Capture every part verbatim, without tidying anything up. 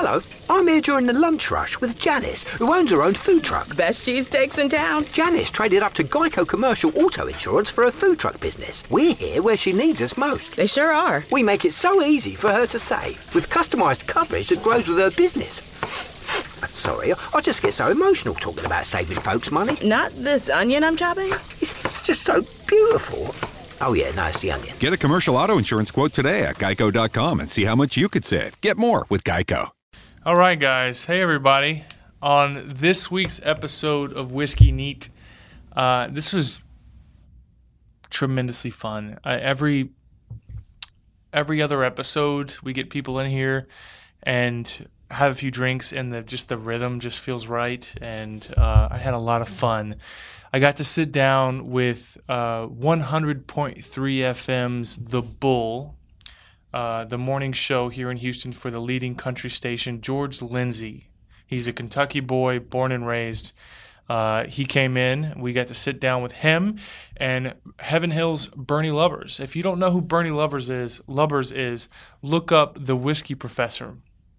Hello, I'm here during the lunch rush with Janice, who owns her own food truck. Best cheesesteaks in town. Janice traded up to Geico Commercial Auto Insurance for her food truck business. We're here where she needs us most. They sure are. We make it so easy for her to save, with customised coverage that grows with her business. Sorry, I just get so emotional talking about saving folks money. Not this onion I'm chopping? It's, it's just so beautiful. Oh yeah, no, it's the onion. Get a commercial auto insurance quote today at geico dot com and see how much you could save. Get more with Geico. All right, guys. Hey, everybody. On this week's episode of Whiskey Neat, uh, this was tremendously fun. Uh, every every other episode, we get people in here and have a few drinks, and the just the rhythm just feels right. And uh, I had a lot of fun. I got to sit down with uh, one hundred point three F M's The Bull, Uh, the morning show here in Houston for the leading country station, George Lindsey. He's a Kentucky boy, born and raised. Uh, he came in. We got to sit down with him and Heaven Hill's Bernie Lubbers. If you don't know who Bernie Lubbers is, Lubbers is, look up the Whiskey Professor.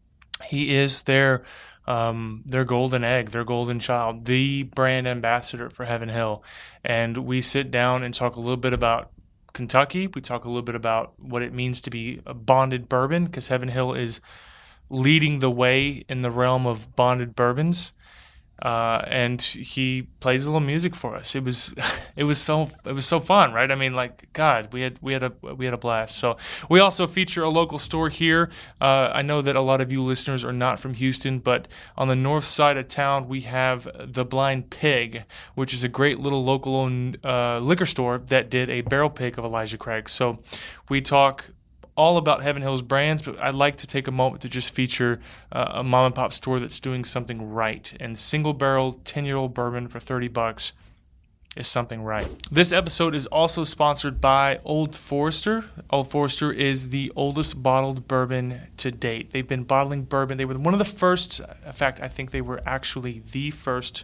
He is their um, their golden egg, their golden child, the brand ambassador for Heaven Hill. And we sit down and talk a little bit about Kentucky. We talk a little bit about what it means to be a bonded bourbon, because Heaven Hill is leading the way in the realm of bonded bourbons. Uh, and he plays a little music for us. It was, it was so, it was so fun, right? I mean, like, God, we had, we had a, we had a blast. So we also feature a local store here. Uh, I know that a lot of you listeners are not from Houston, but on the north side of town, we have the Blind Pig, which is a great little local-owned uh, liquor store that did a barrel pick of Elijah Craig. So we talk all about Heaven Hill's brands, but I'd like to take a moment to just feature uh, a mom and pop store that's doing something right. And single barrel ten-year-old bourbon for thirty bucks is something right. This episode is also sponsored by Old Forester. Old Forester is the oldest bottled bourbon to date. They've been bottling bourbon. They were one of the first. In fact, I think they were actually the first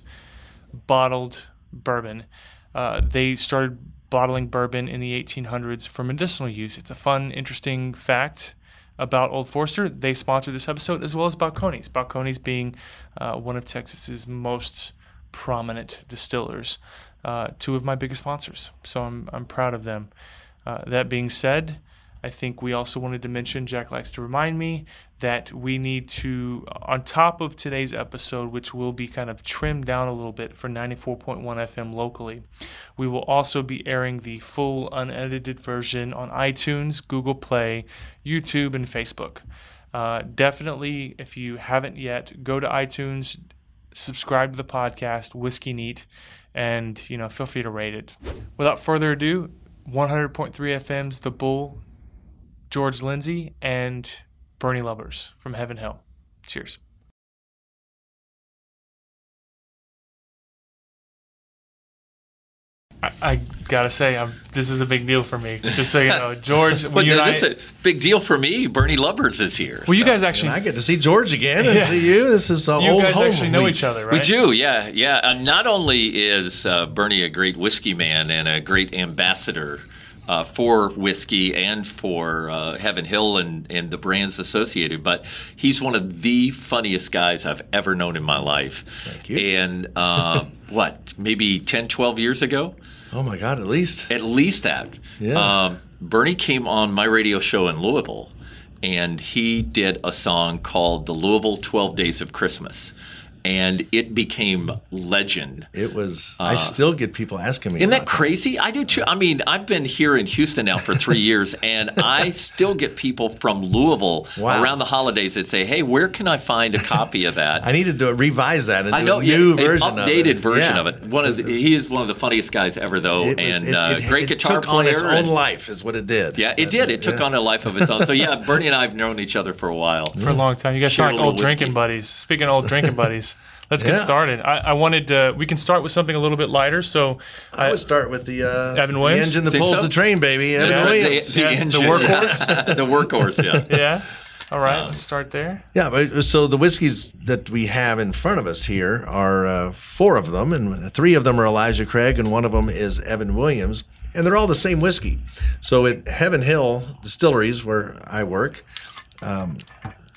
bottled bourbon. Uh, they started bottling bourbon in the eighteen hundreds for medicinal use. It's a fun, interesting fact about Old Forester. They sponsor this episode, as well as Balcones. Balcones being uh, one of Texas's most prominent distillers. Uh, two of my biggest sponsors, so I'm I'm proud of them. Uh, that being said, I think we also wanted to mention, Jack likes to remind me, that we need to, on top of today's episode, which will be kind of trimmed down a little bit for ninety-four point one F M locally, we will also be airing the full unedited version on iTunes, Google Play, YouTube, and Facebook. Uh, definitely, if you haven't yet, go to iTunes, subscribe to the podcast, Whiskey Neat, and you know, feel free to rate it. Without further ado, one hundred point three F M's The Bull, George Lindsey, and Bernie Lubbers from Heaven Hill. Cheers. I, I gotta say, I'm, this is a big deal for me. Just so you know, George. Well, you this I, is a big deal for me. Bernie Lubbers is here. Well, you so. guys actually, and I get to see George again and yeah. see you. This is uh, you old guys home actually know week. each other, right? We do, yeah, yeah. Uh, not only is uh, Bernie a great whiskey man and a great ambassador Uh, for whiskey and for uh, Heaven Hill and, and the brands associated, but he's one of the funniest guys I've ever known in my life. Thank you. And uh, what, maybe ten, twelve years ago? Oh, my God, at least. At least that. Yeah. Um, Bernie came on my radio show in Louisville, and he did a song called The Louisville twelve Days of Christmas. And it became legend. It was. Uh, I still get people asking me. Isn't about that crazy? I do too. I mean, I've been here in Houston now for three years, and I still get people from Louisville Wow. around the holidays that say, "Hey, where can I find a copy of that?" I needed to revise that and I do know, a new yeah, version an of updated it. version Yeah. of it. One of the, he is one of the funniest guys ever, though, It was- and it- uh, it- great it guitar took player. on its own and- life, is what it did. Yeah, it did. It took yeah. on a life of its own. So yeah, Bernie and I have known each other for a while. For a long time. You guys Share sound a like old little whiskey. drinking buddies. Speaking of old drinking buddies, let's get Yeah. started. I, I wanted to, we can start with something a little bit lighter. So I would start with the uh, Evan Williams? the engine that Think pulls so? the train, baby. Evan Yeah. Williams. The, the, Yeah, the engine. workhorse? the workhorse, yeah. yeah. All right, let's start there. Yeah, but so the whiskeys that we have in front of us here are uh, four of them, and three of them are Elijah Craig, and one of them is Evan Williams, and they're all the same whiskey. So at Heaven Hill Distilleries, where I work, um,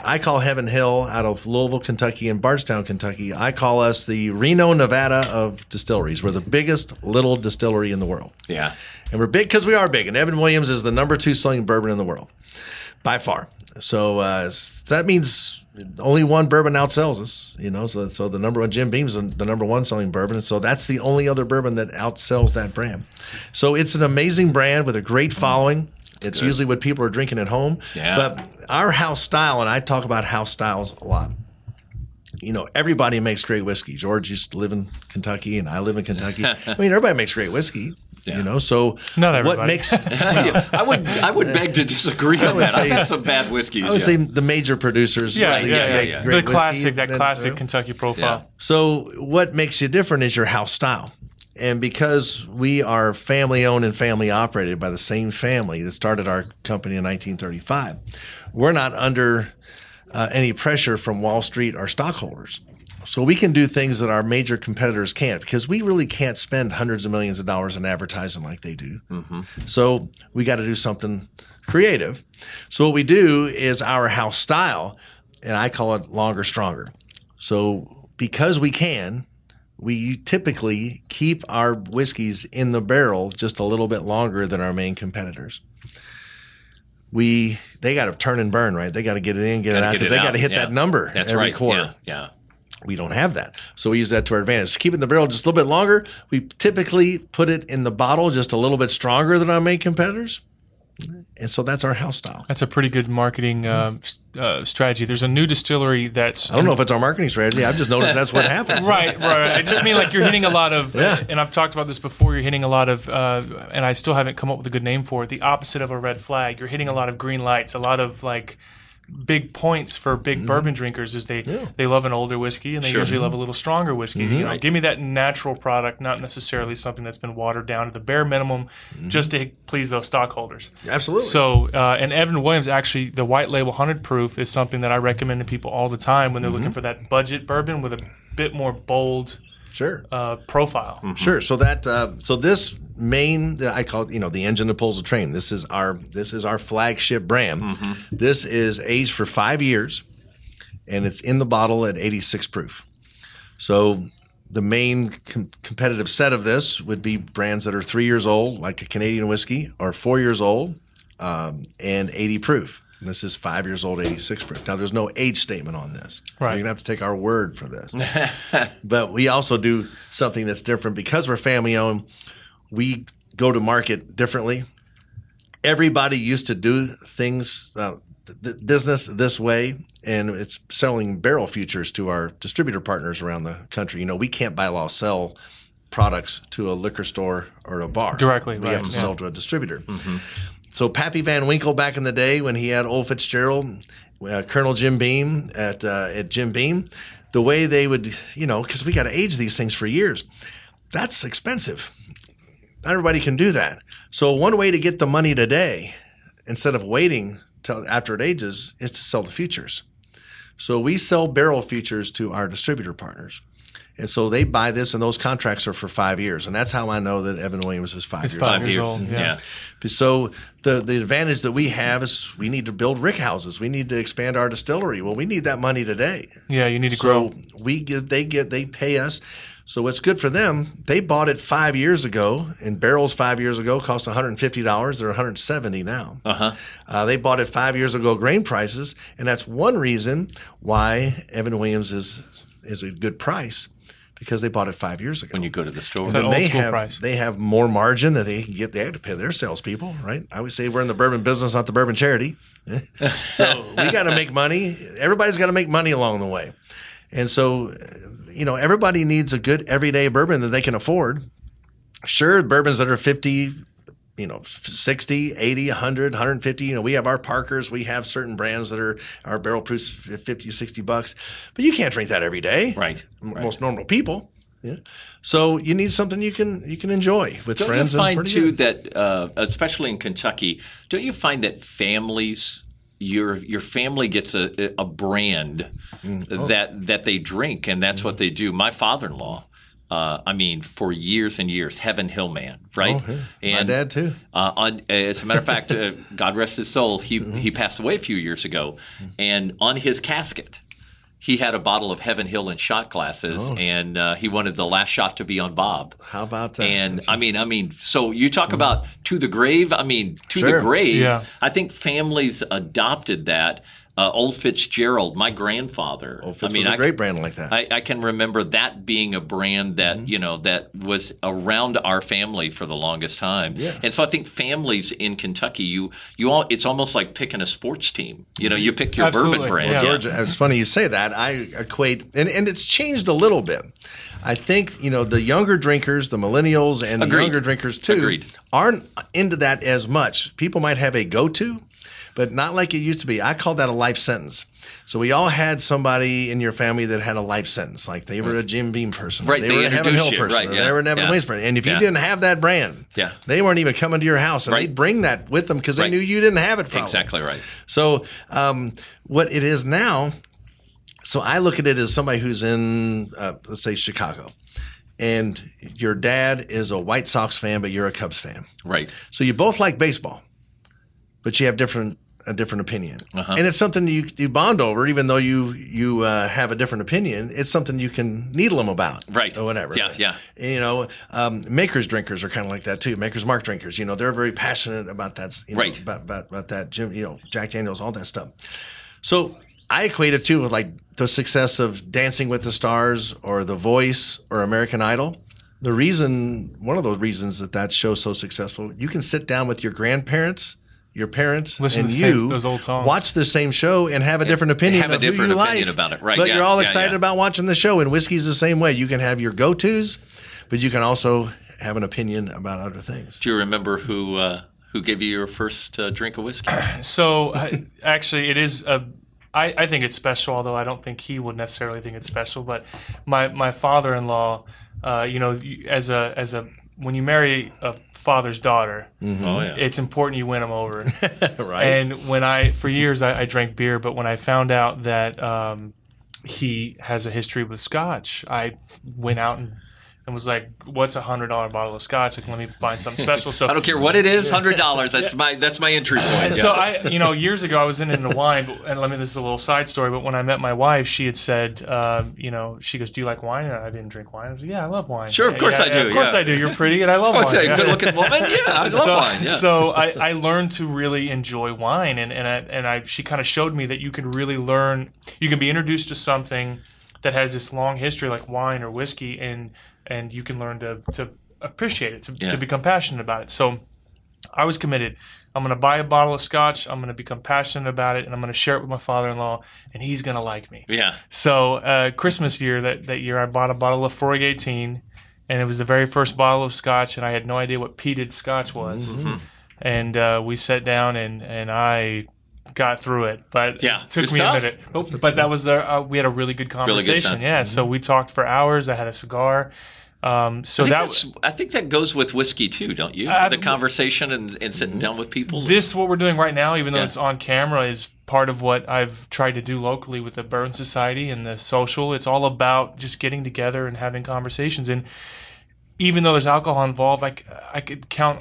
I call Heaven Hill out of Louisville, Kentucky, and Bardstown, Kentucky. I call us the Reno, Nevada of distilleries. We're the biggest little distillery in the world. Yeah. And we're big because we are big. And Evan Williams is the number two selling bourbon in the world by far. So, uh, so that means only one bourbon outsells us, you know. So, so the number one Jim Beam's the, the number one selling bourbon, and so that's the only other bourbon that outsells that brand. So it's an amazing brand with a great following. It's Good. Usually what people are drinking at home. Yeah. But our house style, and I talk about house styles a lot. You know, everybody makes great whiskey. George used to live in Kentucky, and I live in Kentucky. I mean, everybody makes great whiskey. Yeah. You know, so Not everybody. what makes Yeah, I would I would beg to disagree on that. I've had some bad whiskey. I would yeah. say the major producers Yeah, at least yeah, yeah, make yeah. great The classic, whiskey. that And, classic uh, Kentucky profile. Yeah. So what makes you different is your house style. And because we are family owned and family operated by the same family that started our company in nineteen thirty-five, we're not under uh, any pressure from Wall Street or stockholders. So we can do things that our major competitors can't, because we really can't spend hundreds of millions of dollars in advertising like they do. Mm-hmm. So we got to do something creative. So what we do is our house style, and I call it longer, stronger. So because we can, we typically keep our whiskeys in the barrel just a little bit longer than our main competitors. We they got to turn and burn, right? They got to get it in, get Gotta it out, get because it they got out, to hit yeah. that number That's every right. quarter. Yeah, yeah. We don't have that. So we use that to our advantage. Keeping the barrel just a little bit longer, we typically put it in the bottle just a little bit stronger than our main competitors. And so that's our house style. That's a pretty good marketing uh, s- uh, strategy. There's a new distillery that's I don't know if it's our marketing strategy. I've just noticed that's what happens. right, right. I just mean like you're hitting a lot of, Yeah. and I've talked about this before. You're hitting a lot of, uh, and I still haven't come up with a good name for it. The opposite of a red flag. You're hitting a lot of green lights. A lot of like big points for big Mm-hmm. bourbon drinkers is they they love an older whiskey and they Sure. usually love a little stronger whiskey. Mm-hmm. You know, give me that natural product, not necessarily something that's been watered down to the bare minimum, just to please those stockholders. Absolutely. So, uh, and Evan Williams, actually, the white label one hundred proof is something that I recommend to people all the time when they're Mm-hmm. looking for that budget bourbon with a bit more bold Sure. uh, profile. Sure. So that uh, so this main I call it, you know, the engine that pulls the train. This is our this is our flagship brand. Mm-hmm. This is aged for five years, and it's in the bottle at eighty-six proof. So the main com- competitive set of this would be brands that are three years old, like a Canadian whiskey, or four years old, um, and eighty proof. And this is five years old, eighty-six proof. Now, there's no age statement on this. Right. You're going to have to take our word for this. But we also do something that's different. Because we're family owned, we go to market differently. Everybody used to do things, uh, th- business this way, and it's selling barrel futures to our distributor partners around the country. You know, we can't by law sell products to a liquor store or a bar. Directly, We right, have to yeah. sell to a distributor. So Pappy Van Winkle back in the day when he had Old Fitzgerald, uh, Colonel Jim Beam at uh, at Jim Beam, the way they would, you know, because we got to age these things for years. That's expensive. Not everybody can do that. So one way to get the money today, instead of waiting till after it ages, is to sell the futures. So we sell barrel futures to our distributor partners. And so they buy this, and those contracts are for five years. And that's how I know that Evan Williams is five It's years five old. years old. Yeah. Yeah. So the the advantage that we have is we need to build rick houses. We need to expand our distillery. Well, we need that money today. Yeah, you need to So grow. we get they get they pay us. So what's good for them? They bought it five years ago, and barrels five years ago cost one hundred fifty dollars. They're one hundred seventy dollars now. Uh-huh. Uh, they bought it five years ago, grain prices, and that's one reason why Evan Williams is is a good price, because they bought it five years ago. When you go to the store. So- Then old they school have price. they have more margin that they can get. They have to pay their salespeople, right? I would say we're in the bourbon business, not the bourbon charity. So we got to make money. Everybody's got to make money along the way, and so you know everybody needs a good everyday bourbon that they can afford. Sure, bourbons that are fifty, you know, sixty, eighty, one hundred, one hundred fifty. You know, we have our Parkers. We have certain brands that are our barrel proofs fifty, sixty bucks, but you can't drink that every day. Right, M- right. Most normal people. Yeah. So you need something you can you can enjoy with Don't friends. you find and pretty too good. that, uh, especially in Kentucky, don't you find that families, your your family gets a a brand Mm. Oh. that that they drink, and that's what they do. My father-in-law Uh, I mean, for years and years, Heaven Hill Man, right? Oh, yeah. And My dad too. Uh, on, as a matter of fact, uh, God rest his soul, he Mm-hmm. he passed away a few years ago, and on his casket, he had a bottle of Heaven Hill and shot glasses, Oh. and uh, he wanted the last shot to be on Bob. How about that? And That's- I mean, I mean, so you talk about to the grave. I mean, to Sure. the grave. Yeah. I think families adopted that. Uh, Old Fitzgerald, my grandfather. Old Fitz I mean, was a I, great brand like that. I, I can remember that being a brand that Mm-hmm. you know that was around our family for the longest time. Yeah. And so I think families in Kentucky, you you all, it's almost like picking a sports team. You know, you pick your Absolutely. bourbon brand. Yeah. George, it's funny you say that. I equate, and, and it's changed a little bit. I think, you know, the younger drinkers, the millennials, and the Agreed. younger drinkers too, Agreed. aren't into that as much. People might have a go-to, but not like it used to be. I call that a life sentence. So we all had somebody in your family that had a life sentence, like they were a Jim Beam person, Right, they, they were a Heaven introduce Hill you, person, right, or yeah, they were an Evan yeah. Williams person. And if you Yeah. didn't have that brand, Yeah. they weren't even coming to your house, and Right. they'd bring that with them because they Right. knew you didn't have it. Probably. Exactly right. So um, what it is now, so I look at it as somebody who's in, uh, let's say, Chicago, and your dad is a White Sox fan, but you're a Cubs fan. Right. So you both like baseball, but you have different a different opinion, Uh-huh. and it's something you, you bond over, even though you you uh, have a different opinion. It's something you can needle them about, Right. or whatever. Yeah, yeah. You know, um, Maker's drinkers are kind of like that too. Maker's Mark drinkers, you know, they're very passionate about that. You know, Right. About, about about that, Jim. You know, Jack Daniels, all that stuff. So I equate it too with like the success of Dancing with the Stars or The Voice or American Idol. The reason, one of those reasons that that show's so successful, you can sit down with your grandparents, your parents, Listen and to the same- you those old songs. watch the same show and have a different opinion have a of who different you opinion like. about it. Right, But yeah, you're all yeah, excited yeah. about watching the show. And whiskey's the same way. You can have your go-tos, but you can also have an opinion about other things. Do you remember who uh, who gave you your first uh, drink of whiskey? So uh, actually, it is a. I, I think it's special, although I don't think he would necessarily think it's special. But my my father-in-law, uh, you know, you- as a as a when you marry a father's daughter, Oh yeah. it's important you win them over. Right? And when I, for years, I, I drank beer, but when I found out that um, he has a history with Scotch, I went out and, and was like, "What's a hundred dollar bottle of Scotch? Like, let me find something special." So I don't care what it is, hundred dollars. That's my that's my entry point. And Yeah. so I, you know, years ago I was in into wine, but- and let me. This is a little side story, but when I met my wife, she had said, um, you know, she goes, "Do you like wine?" And I didn't drink wine. I said, "Yeah, I love wine." Sure, of Yeah, course yeah, I do, Of course yeah. I do. You're pretty, and I love What's wine. that? Yeah. Good looking woman? Yeah, I love so, wine. Yeah. so I, I learned to really enjoy wine, and and I, and I she kind of showed me that you can really learn. You can be introduced to something that has this long history, like wine or whiskey, and and you can learn to to appreciate it, to, Yeah. to become passionate about it. So I was committed. I'm going to buy a bottle of Scotch. I'm going to become passionate about it, and I'm going to share it with my father-in-law, and he's going to like me. yeah. So uh, Christmas year that, that year, I bought a bottle of Lefroy eighteen, and it was the very first bottle of Scotch, and I had no idea what peated Scotch was. Mm-hmm. And uh, we sat down, and, and I got through it, but Yeah, it took good me stuff. a minute. But, but that was the uh, we had a really good Really good conversation. time. Yeah, so we talked for hours. I had a cigar. Um, so I think, that that's, I think that goes with whiskey too, don't you? Uh, the conversation and, and sitting down with people. This, what we're doing right now, even though Yeah. it's on camera, is part of what I've tried to do locally with the Bourbon Society and the social. It's all about just getting together and having conversations. And even though there's alcohol involved, I, c- I could count.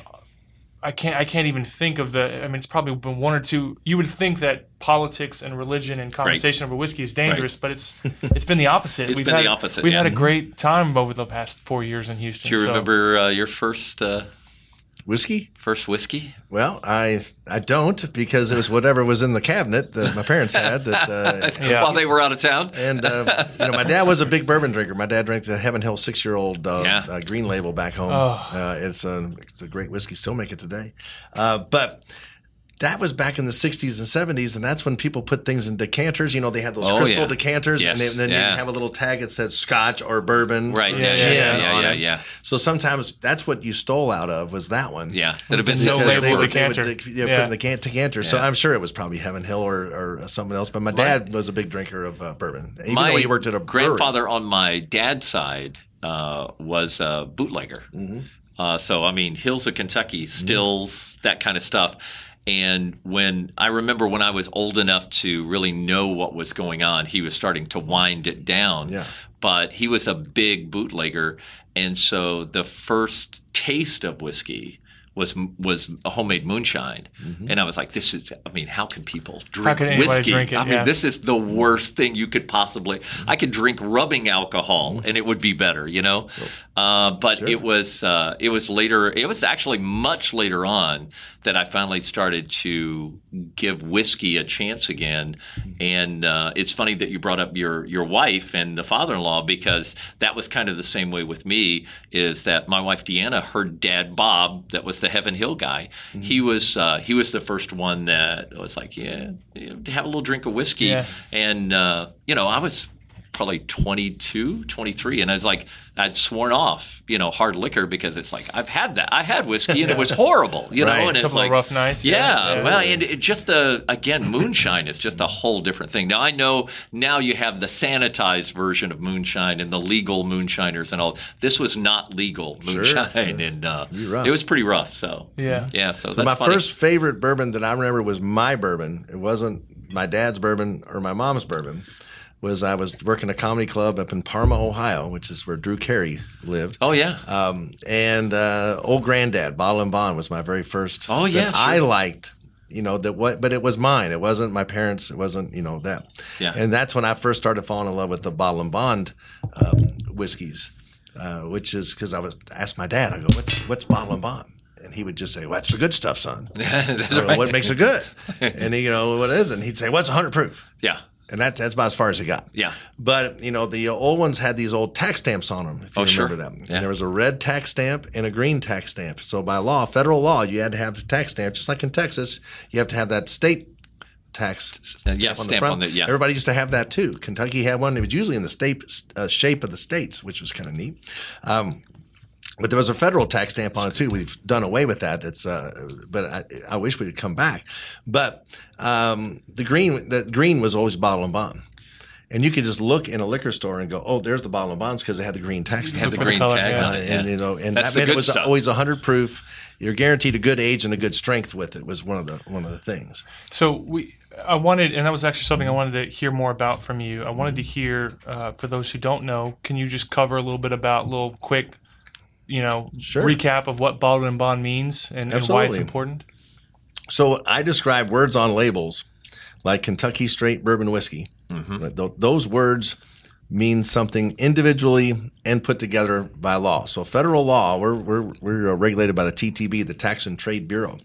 I can't. I can't even think of the. I mean, it's probably been one or two. You would think that politics and religion and conversation over whiskey is dangerous, but it's it's been the opposite. It's we've been had, the opposite, We've yeah. had a great time over the past four years in Houston. Do you so- remember uh, your first uh, Whiskey? first whiskey? Well, I I don't, because it was whatever was in the cabinet that my parents had. That uh, Yeah. While they were out of town? and uh, you know, my dad was a big bourbon drinker. My dad drank the Heaven Hill six year old uh, Yeah. uh, Green Label back home. Oh. Uh, it's a it's a great whiskey. Still make it today, uh, but. That was back in the sixties and seventies, and that's when people put things in decanters. You know, they had those Oh, crystal yeah. decanters, Yes, and, they, and then yeah. you have a little tag that said Scotch or bourbon, Right, or yeah, yeah, gin yeah, yeah, on yeah, it. yeah. So sometimes that's what you stole out of, was that one. Yeah, that have been the no Because label they would, decanter. They would, dec- yeah, Yeah. put in the can- decanter. So Yeah. I'm sure it was probably Heaven Hill or, or something else. But my dad was a big drinker of uh, bourbon, even my though he worked at a brewery. grandfather on my dad's side uh, was a bootlegger. Mm-hmm. Uh, so, I mean, Hills of Kentucky, Stills, that kind of stuff. And when I remember when I was old enough to really know what was going on, he was starting to wind it down. Yeah. But he was a big bootlegger. And so the first taste of whiskey was was a homemade moonshine, mm-hmm. and I was like, "This is. I mean, how can people drink how can anybody whiskey? Drink it? I Yeah. mean, this is the worst thing you could possibly. I could drink rubbing alcohol, and it would be better, you know. Uh, but Sure. it was uh, it was later. It was actually much later on that I finally started to give whiskey a chance again. And uh, it's funny that you brought up your your wife and the father-in-law, because that was kind of the same way with me. Is that my wife Deanna, her dad Bob, that was the Heaven Hill guy. Mm-hmm. He was uh, he was the first one that was like, yeah, have a little drink of whiskey. Yeah. And uh, you know, I was probably twenty-two, twenty-three, and I was like, I'd sworn off, you know, hard liquor, because it's like, I've had that. I had whiskey and it was horrible, you Right. know, and A it's couple of like rough nights, Yeah, yeah. well, and it just the again, moonshine is just a whole different thing. Now I know now you have the sanitized version of moonshine and the legal moonshiners and all. This was not legal moonshine, Sure. and uh, You're rough. it was pretty rough. So Yeah. yeah. So But that's my funny. first favorite bourbon that I remember was my bourbon. It wasn't my dad's bourbon or my mom's bourbon. Was I was working a comedy club up in Parma, Ohio, which is where Drew Carey lived. Oh yeah. Um, and uh, Old Granddad, Bottle and Bond, was my very first. Oh, yeah, that sure. I liked. You know that what, but it was mine. It wasn't my parents. It wasn't you know that. Yeah. And that's when I first started falling in love with the Bottle and Bond um, whiskeys, uh, which is because I was asked my dad. I go, "What's what's Bottle and Bond?" And he would just say, "Well, that's the good stuff, son." That's I go, right. What makes it good? And he, you know, what is it? And he'd say, "What's one hundred proof?" Yeah. And that, that's about as far as he got. Yeah. But, you know, the old ones had these old tax stamps on them, if you Oh, sure. remember them. Yeah. And there was a red tax stamp and a green tax stamp. So by law, federal law, you had to have the tax stamp. Just like in Texas, you have to have that state tax Uh, yeah, stamp on the stamp front. on the- yeah. Everybody used to have that too. Kentucky had one. It was usually in the state uh, shape of the states, which was kind of neat. Um, But there was a federal tax stamp on it too. We've done away with that. It's, uh, but I, I wish we would come back. But um, the green, the green was always Bottle and Bond, and you could just look in a liquor store and go, "Oh, there's the Bottle and Bonds," because they had the green tax Had stamp. the For the green color, tag yeah. on Uh, it. and yeah. you know, and That's that the meant it good was stuff. always one hundred proof. You're guaranteed a good age and a good strength with it. Was one of the one of the things. So we, I wanted, and that was actually something I wanted to hear more about from you. I wanted to hear, uh, for those who don't know, can you just cover a little bit about, a little quick, you know, Sure. recap of what Bottled and Bond means and, and why it's Absolutely. important? So I describe words on labels like Kentucky Straight Bourbon Whiskey. Like th- those words mean something individually and put together by law. So federal law, we're we're we're regulated by the T T B, the Tax and Trade Bureau.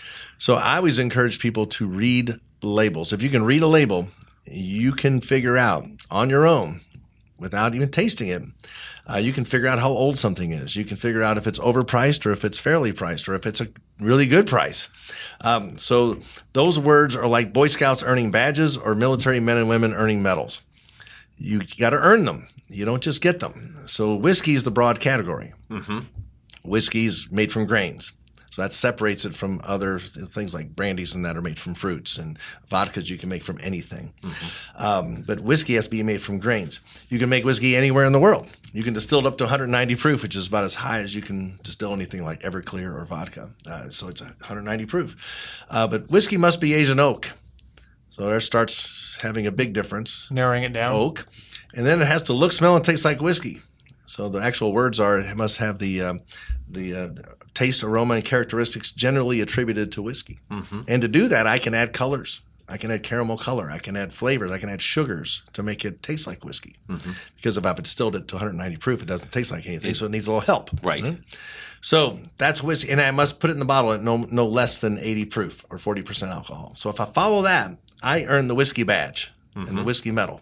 So I always encourage people to read labels. If you can read a label, you can figure out on your own, without even tasting it, uh, you can figure out how old something is. You can figure out if it's overpriced or if it's fairly priced or if it's a really good price. Um, so those words are like Boy Scouts earning badges or military men and women earning medals. You got to earn them. You don't just get them. So whiskey is the broad category. Mm-hmm. Whiskey is made from grains. So that separates it from other things like brandies and that are made from fruits, and vodkas you can make from anything. Mm-hmm. Um, but whiskey has to be made from grains. You can make whiskey anywhere in the world. You can distill it up to one hundred ninety proof, which is about as high as you can distill anything like Everclear or vodka. Uh, so it's one hundred ninety proof. Uh, but whiskey must be Asian oak. So there starts having a big difference. Narrowing it down. Oak. And then it has to look, smell, and taste like whiskey. So the actual words are it must have the um, the uh, taste, aroma, and characteristics generally attributed to whiskey. Mm-hmm. And to do that, I can add colors. I can add caramel color. I can add flavors. I can add sugars to make it taste like whiskey. Mm-hmm. Because if I've distilled it to one hundred ninety proof, it doesn't taste like anything, so it needs a little help. Right. So that's whiskey, and I must put it in the bottle at no no less than eighty proof or forty percent alcohol. So if I follow that, I earn the whiskey badge mm-hmm. and the whiskey medal.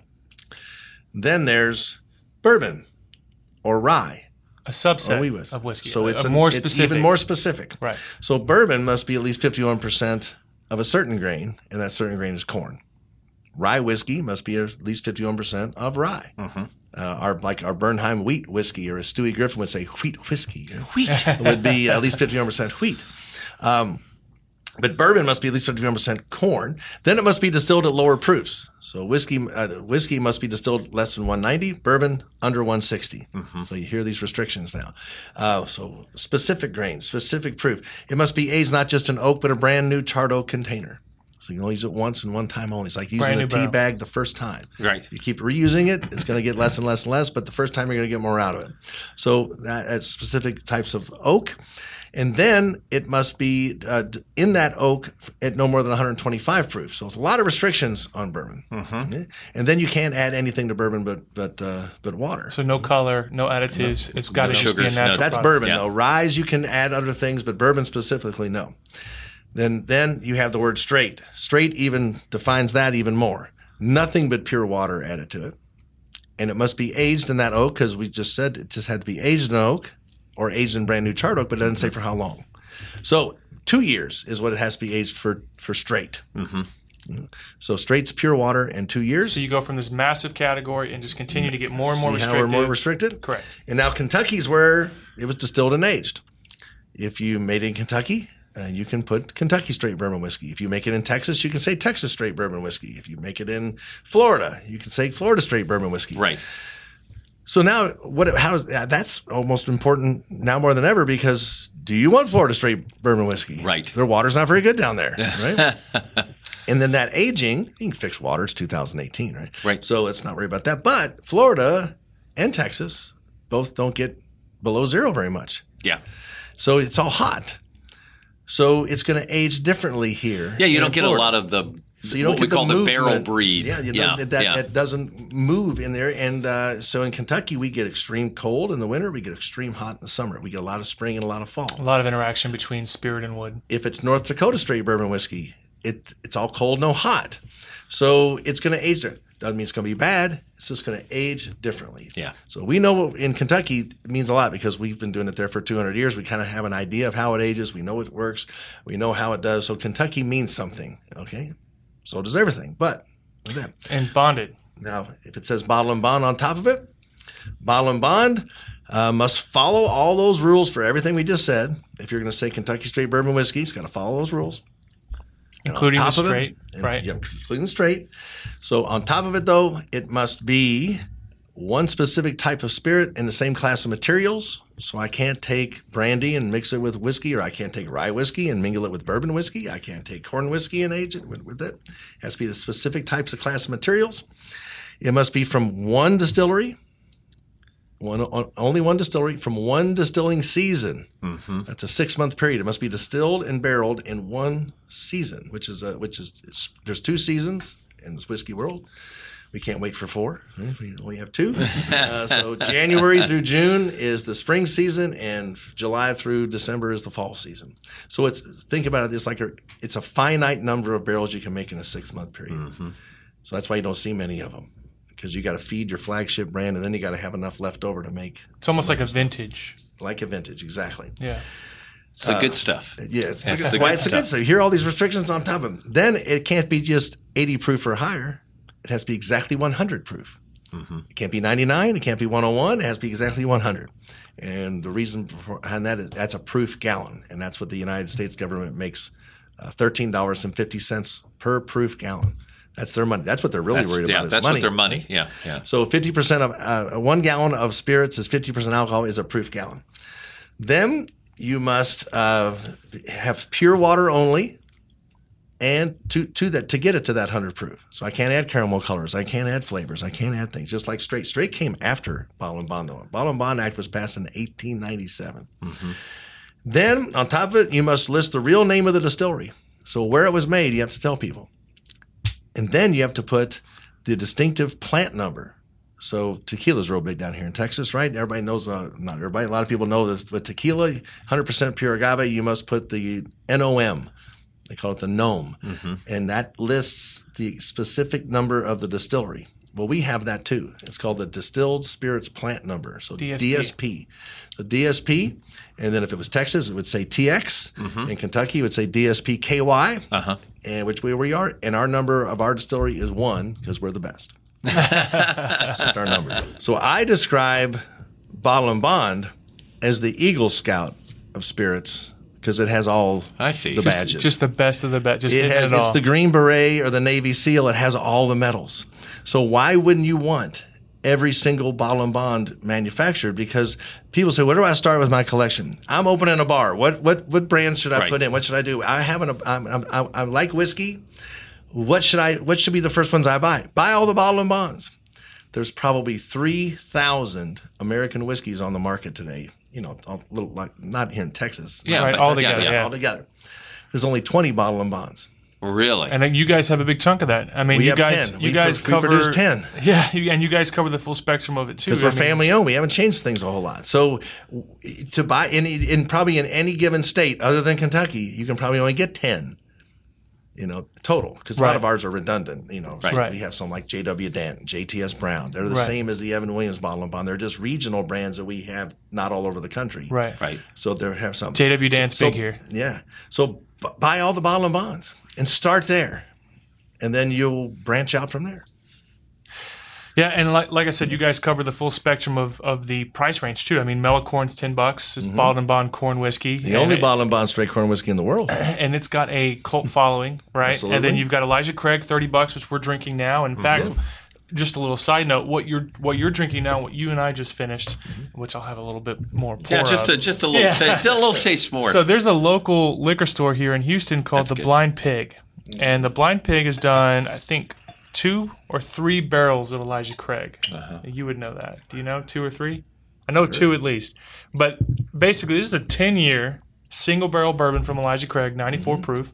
Then there's bourbon or rye. A subset or wee whiskey. of whiskey. So it's a, an- more it's specific. even more specific. Right. So bourbon must be at least fifty-one percent of a certain grain, and that certain grain is corn. Rye whiskey must be at least fifty-one percent of rye. Mm-hmm. Uh, our like our Bernheim wheat whiskey, or as Stewie Griffin would say, wheat whiskey. Wheat would be at least fifty-one percent wheat. Um, But bourbon must be at least fifty-one percent corn. Then it must be distilled at lower proofs. So whiskey uh, whiskey must be distilled less than one ninety, bourbon under one sixty. Mm-hmm. So you hear these restrictions now. Uh, so specific grain, specific proof. It must be aged not just in oak, but a brand new charred oak container. So you can only use it once and one time only. It's like using a tea barrel. bag the first time. Right. If you keep reusing it, it's going to get less and less and less, but the first time you're going to get more out of it. So that, that's specific types of oak. And then it must be uh, in that oak at no more than one twenty-five proof. So it's a lot of restrictions on bourbon. Mm-hmm. Okay? And then you can't add anything to bourbon but but uh, but water. So no color, no additives. No, it's got to just be a natural no. That's product. bourbon, yeah. though. Rye, you can add other things, but bourbon specifically, no. Then then you have the word straight. Straight even defines that even more. Nothing but pure water added to it. And it must be aged in that oak, because we just said it just had to be aged in oak or aged in brand new charred oak, but it doesn't say for how long. So two years is what it has to be aged for, for straight. Mm-hmm. So straight's pure water and two years. So you go from this massive category and just continue to get more and more See restricted. how we're more restricted? Correct. And now Kentucky's where it was distilled and aged. If you made it in Kentucky, uh, you can put Kentucky straight bourbon whiskey. If you make it in Texas, you can say Texas straight bourbon whiskey. If you make it in Florida, you can say Florida straight bourbon whiskey. Right. So now, what? How does that's almost important now more than ever, because do you want Florida straight bourbon whiskey? Right. Their water's not very good down there, right? And then that aging, you can fix water. It's two thousand eighteen, right? Right. So let's not worry about that. But Florida and Texas both don't get below zero very much. Yeah. So it's all hot. So it's going to age differently here. Yeah, you don't get Florida. a lot of the So you don't what get we call the, the barrel movement. breed. Yeah, you yeah, know, that, yeah. that doesn't move in there. And uh, so in Kentucky, we get extreme cold in the winter. We get extreme hot in the summer. We get a lot of spring and a lot of fall. A lot of interaction between spirit and wood. If it's North Dakota straight bourbon whiskey, it it's all cold, no hot. So it's going to age there. Doesn't mean it's going to be bad. It's just going to age differently. Yeah. So we know in Kentucky it means a lot because we've been doing it there for two hundred years. We kind of have an idea of how it ages. We know it works. We know how it does. So Kentucky means something. Okay. So does everything. But okay. And bonded. Now, if it says bottle and bond on top of it, bottle and bond uh, must follow all those rules for everything we just said. If you're going to say Kentucky straight bourbon whiskey, it's got to follow those rules. Including the of it- straight, and- right? Yeah, including the straight. So on top of it, though, it must be one specific type of spirit in the same class of materials. So I can't take brandy and mix it with whiskey, or I can't take rye whiskey and mingle it with bourbon whiskey. I can't take corn whiskey and age it with, with it. It has to be the specific types of class of materials. It must be from one distillery. One, only one distillery from one distilling season. Mm-hmm. That's a six-month period. It must be distilled and barreled in one season, which is a, which is there's two seasons in this whiskey world. We can't wait for four. We only have two. uh, so January through June is the spring season, and July through December is the fall season. So it's think about it. It's like a, it's a finite number of barrels you can make in a six-month period. Mm-hmm. So that's why you don't see many of them. Because you got to feed your flagship brand, and then you got to have enough left over to make. It's almost like a vintage. Like a vintage, exactly. Yeah. It's the good stuff. Yeah, it's the, It's that's the why good it's the stuff. good stuff. You hear all these restrictions on top of them. Then it can't be just eighty proof or higher. It has to be exactly one hundred proof. Mm-hmm. It can't be ninety-nine. It can't be one oh one. It has to be exactly one hundred. And the reason behind that is that's a proof gallon, and that's what the United States government makes uh, thirteen dollars and fifty cents per proof gallon. That's their money. That's what they're really That's, worried yeah, about is that's money. what their money. Yeah, yeah. So fifty percent of uh, one gallon of spirits is fifty percent alcohol is a proof gallon. Then you must uh, have pure water only, and to to that to get it to that one hundred proof. So I can't add caramel colors. I can't add flavors. I can't add things. Just like straight. Straight came after Bottle and Bond, though. Bottle and Bond Act was passed in eighteen ninety-seven. Mm-hmm. Then on top of it, you must list the real name of the distillery. So where it was made, you have to tell people. And then you have to put the distinctive plant number. So tequila's real big down here in Texas, right? Everybody knows, uh, not everybody, a lot of people know this, but tequila, one hundred percent pure agave, you must put the N O M. They call it the gnome. Mm-hmm. And that lists the specific number of the distillery. Well, we have that too. It's called the Distilled Spirits Plant Number. So D S P. D S P. So D S P, and then if it was Texas, it would say T X. Mm-hmm. In Kentucky, it would say D S P K Y, uh-huh. and which way we are. And our number of our distillery is one because we're the best. That's just our number. So I describe Bottle and Bond as the Eagle Scout of spirits because it has all I see. the Just- badges. Just the best of the best. Just it hitting has it it's all. the Green Beret or the Navy SEAL. It has all the medals. So why wouldn't you want every single bottle and bond manufactured? Because people say, where do I start with my collection? I'm opening a bar. What what what brand should I Right. put in? What should I do? I have an I'm, I'm, I I like whiskey. What should I what should be the first ones I buy? Buy all the bottle and bonds. There's probably three thousand American whiskeys on the market today. You know, a little like not here in Texas. Yeah, Right, but- all together, yeah, yeah. all together. There's only twenty bottle and bonds. Really? And then you guys have a big chunk of that. I mean, We you have guys, ten. you We guys pro- we cover produce ten. Yeah, you- and you guys cover the full spectrum of it too. Because we're I mean, family owned, we haven't changed things a whole lot. So, w- to buy in, in probably in any given state other than Kentucky, you can probably only get ten. You know, total, because a lot Right. of ours are redundant. You know, so Right. we have some like J W Danton, J T S Brown. They're the Right. same as the Evan Williams bottle and bond. They're just regional brands that we have not all over the country. Right. Right. So they have some. J W Dan's So- big here. Yeah. So b- buy all the bottle and bonds and start there, and then you'll branch out from there. Yeah, and like, like I said, you guys cover the full spectrum of, of the price range too. I mean, Mellecorn's ten bucks. It's bottled and bond corn whiskey. Mm-hmm. The only and, bottle and bond straight corn whiskey in the world. and it's got a cult following, right? Absolutely. And then you've got Elijah Craig, thirty bucks, which we're drinking now. In fact, just a little side note: what you're what you're drinking now, what you and I just finished, which I'll have a little bit more. Pour Yeah, just of. a just a little Yeah. ta- a little taste more. So there's a local liquor store here in Houston called That's the good. Blind Pig, and the Blind Pig has done, I think, two or three barrels of Elijah Craig. Uh-huh. You would know that. Do you know two or three? I know two at least. But basically, this is a ten-year single barrel bourbon from Elijah Craig, ninety-four Mm-hmm. proof,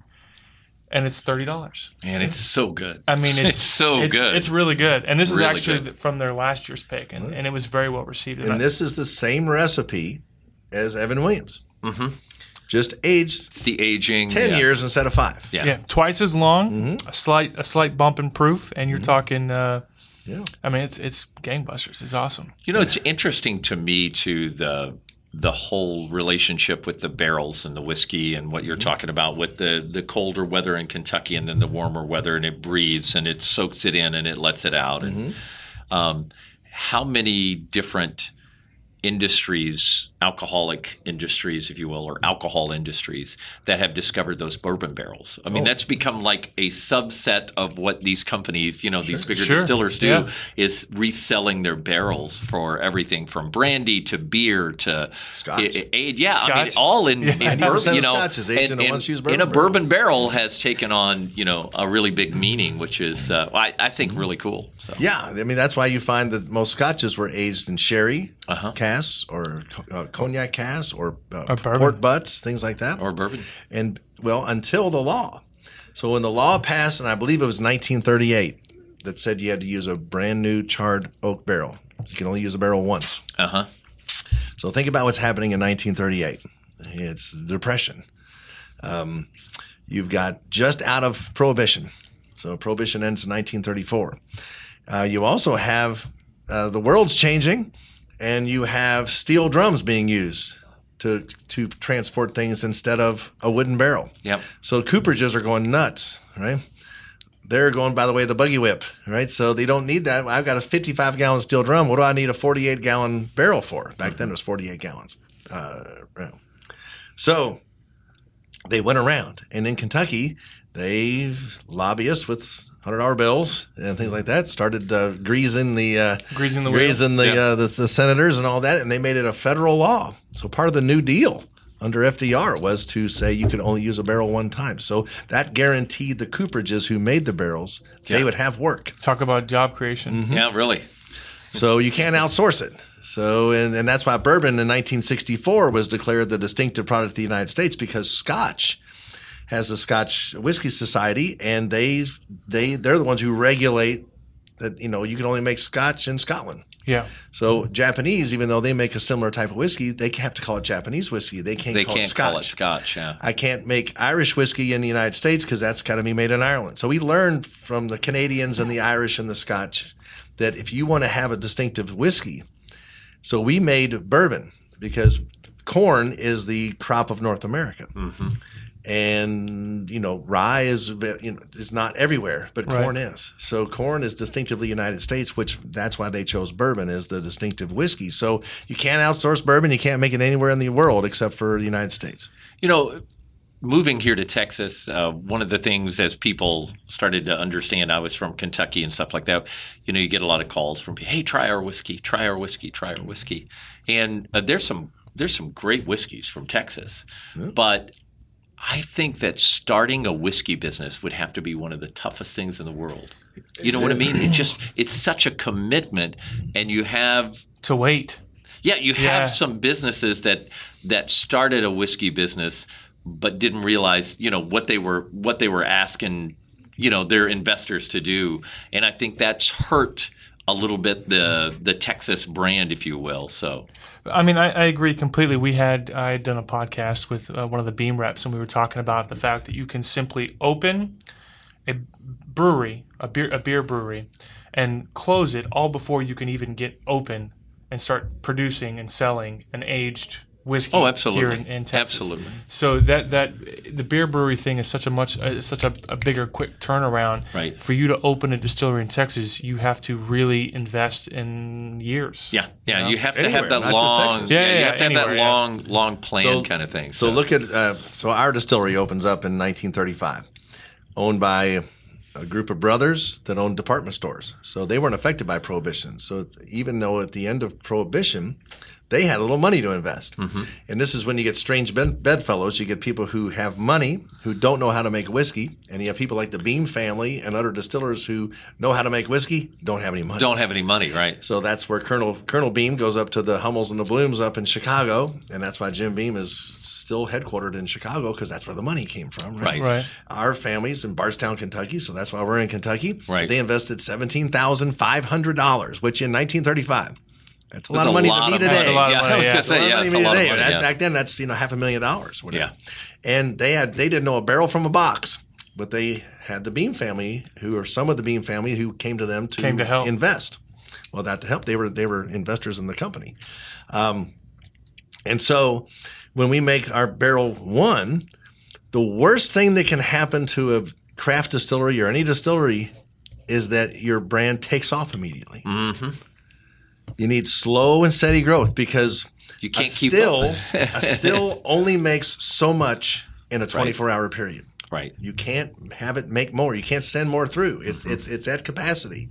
and it's thirty dollars. and it's so good. I mean, it's, so it's, good. It's really good, and this Really is actually good. from their last year's pick, and, and it was very well received. And I- this is the same recipe as Evan Williams. Mm-hmm. Just aged It's the aging. ten yeah. years instead of five. Yeah. Yeah, twice as long, Mm-hmm. a slight a slight bump in proof, and you're talking. Uh, Yeah. I mean, it's it's gangbusters. It's awesome. You know, it's interesting to me to the the whole relationship with the barrels and the whiskey and what you're talking about with the the colder weather in Kentucky and then the warmer weather, and it breathes and it soaks it in and it lets it out. And um, how many different industries, alcoholic industries, if you will, or alcohol industries that have discovered those bourbon barrels. I mean, that's become like a subset of what these companies, you know, these bigger Sure. distillers do, Yeah. is reselling their barrels for everything from brandy to beer to Scotch. I- I- yeah, I mean, Scotch. all in, in ninety bourbon. percent You of know, Scotch is aged in a once-used bourbon in a barrel. bourbon barrel has taken on, you know, a really big meaning, which is uh, I, I think really cool. So Yeah, I mean that's why you find that most scotches were aged in sherry Uh-huh. casks or uh, cognac casks or, uh, Or bourbon. port butts, things like that. or bourbon. And well, until the law. So when the law passed, and I believe it was nineteen thirty-eight, that said you had to use a brand new charred oak barrel. You can only use a barrel once. Uh huh. So think about what's happening in nineteen thirty-eight. It's the Depression. Um, you've got just out of Prohibition. So Prohibition ends in nineteen thirty-four. Uh, you also have uh, the world's changing, and you have steel drums being used to to transport things instead of a wooden barrel. Yep. So cooperages are going nuts, right? They're going by the way of the buggy whip, right? So they don't need that. I've got a fifty-five gallon steel drum. What do I need a forty-eight gallon barrel for? Back then it was forty-eight gallons. Uh, right. So they went around, and in Kentucky, they lobbyists with hundred dollar bills and things like that started uh, greasing the uh, Greasing the wheel. greasing the, Yeah. uh, the the senators and all that, and they made it a federal law. So part of the New Deal under F D R was to say you could only use a barrel one time. So that guaranteed the cooperages who made the barrels they Yeah. would have work. Talk about job creation. Mm-hmm. Yeah, really. So you can't outsource it. So and, and that's why bourbon in nineteen sixty-four was declared the distinctive product of the United States, because Scotch has the Scotch Whiskey Society, and they they they're the ones who regulate that, you know, you can only make Scotch in Scotland. Yeah. So Japanese, even though they make a similar type of whiskey, they have to call it Japanese whiskey. They can't They call can't it Scotch. call it Scotch. Yeah. I can't make Irish whiskey in the United States because that's got to be made in Ireland. So we learned from the Canadians and the Irish and the Scotch that if you want to have a distinctive whiskey, so we made bourbon because corn is the crop of North America. And, you know, rye is, you know, is not everywhere, but Right. corn is. So corn is distinctively United States, which that's why they chose bourbon as the distinctive whiskey. So you can't outsource bourbon. You can't make it anywhere in the world except for the United States. You know, moving here to Texas, uh, one of the things as people started to understand, I was from Kentucky and stuff like that, you know, you get a lot of calls from people, hey, try our whiskey, try our whiskey, try our whiskey. And uh, there's some there's some great whiskeys from Texas. Yeah. But I think that starting a whiskey business would have to be one of the toughest things in the world. You know what I mean? It just it's such a commitment, and you have to wait. Yeah, you have Yeah. some businesses that that started a whiskey business but didn't realize, you know, what they were what they were asking, you know, their investors to do. And I think that's hurt a little bit the the Texas brand, if you will. So I mean, I, I agree completely. We had I had done a podcast with uh, one of the Beam reps, and we were talking about the fact that you can simply open a brewery, a beer a beer brewery, and close it all before you can even get open and start producing and selling an aged whiskey oh, absolutely. here in, in Texas. Absolutely. So that that the beer brewery thing is such a much uh, such a, a bigger, quick turnaround. Right. For you to open a distillery in Texas, you have to really invest in years. Yeah, yeah. You, know? you have to Anywhere, have that not just long. Texas. Yeah, Yeah, you yeah, have to anywhere, have that yeah. long, long plan kind of thing. So, look at uh, so our distillery opens up in nineteen thirty-five, owned by a group of brothers that owned department stores. So they weren't affected by Prohibition. So even though at the end of Prohibition, they had a little money to invest. Mm-hmm. And this is when you get strange bed- bedfellows. You get people who have money, who don't know how to make whiskey. And you have people like the Beam family and other distillers who know how to make whiskey, don't have any money. Don't have any money, right? So that's where Colonel Colonel Beam goes up to the Hummels and the Blooms up in Chicago. And that's why Jim Beam is still headquartered in Chicago, because that's where the money came from. Right. Right. Right. Our family's in Bardstown, Kentucky, so that's why we're in Kentucky. Right. They invested seventeen thousand five hundred dollars, which in nineteen thirty-five, that's a That's lot of a money lot to me of today. money. That's a lot of Yeah, money, I was yeah. going to say, yeah, That's it's a a lot lot of of money money. today. yeah. Back then, that's, you know, half a million dollars. Whatever. Yeah. And they had they didn't know a barrel from a box, but they had the Beam family, who are some of the Beam family, who came to them to, Came to help. invest. Well, not to help. They were they were investors in the company. Um, and so when we make our barrel one, the worst thing that can happen to a craft distillery or any distillery is that your brand takes off immediately. Mm-hmm. You need slow and steady growth, because You can't a keep still, up. a still only makes so much in a twenty-four hour period. Right. You can't have it make more. You can't send more through. It's it's it's at capacity.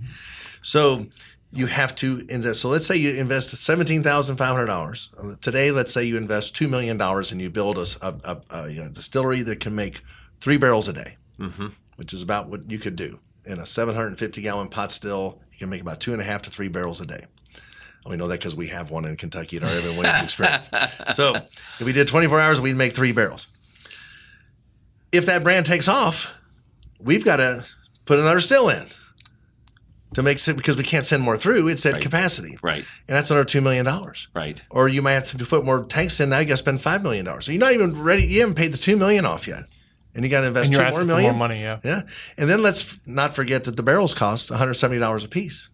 So you have to invest. So let's say you invest seventeen thousand five hundred dollars today. Let's say you invest two million dollars and you build a, a, a, a you know, distillery that can make three barrels a day, mm-hmm. which is about what you could do in a seven hundred fifty gallon pot still. You can make about two and a half to three barrels a day. We know that because we have one in Kentucky at our Evan Williams experience. So if we did twenty-four hours, we'd make three barrels. If that brand takes off, we've got to put another still in to make sense, because we can't send more through. It's at Right. capacity. Right. And that's another two million dollars. Right. Or you might have to put more tanks in. Now you got to spend five million dollars. So you're not even ready. You haven't paid the two million dollars off yet. And you got to invest And two you're more asking for million. more money, yeah. Yeah. And then let's not forget that the barrels cost one hundred seventy dollars a piece.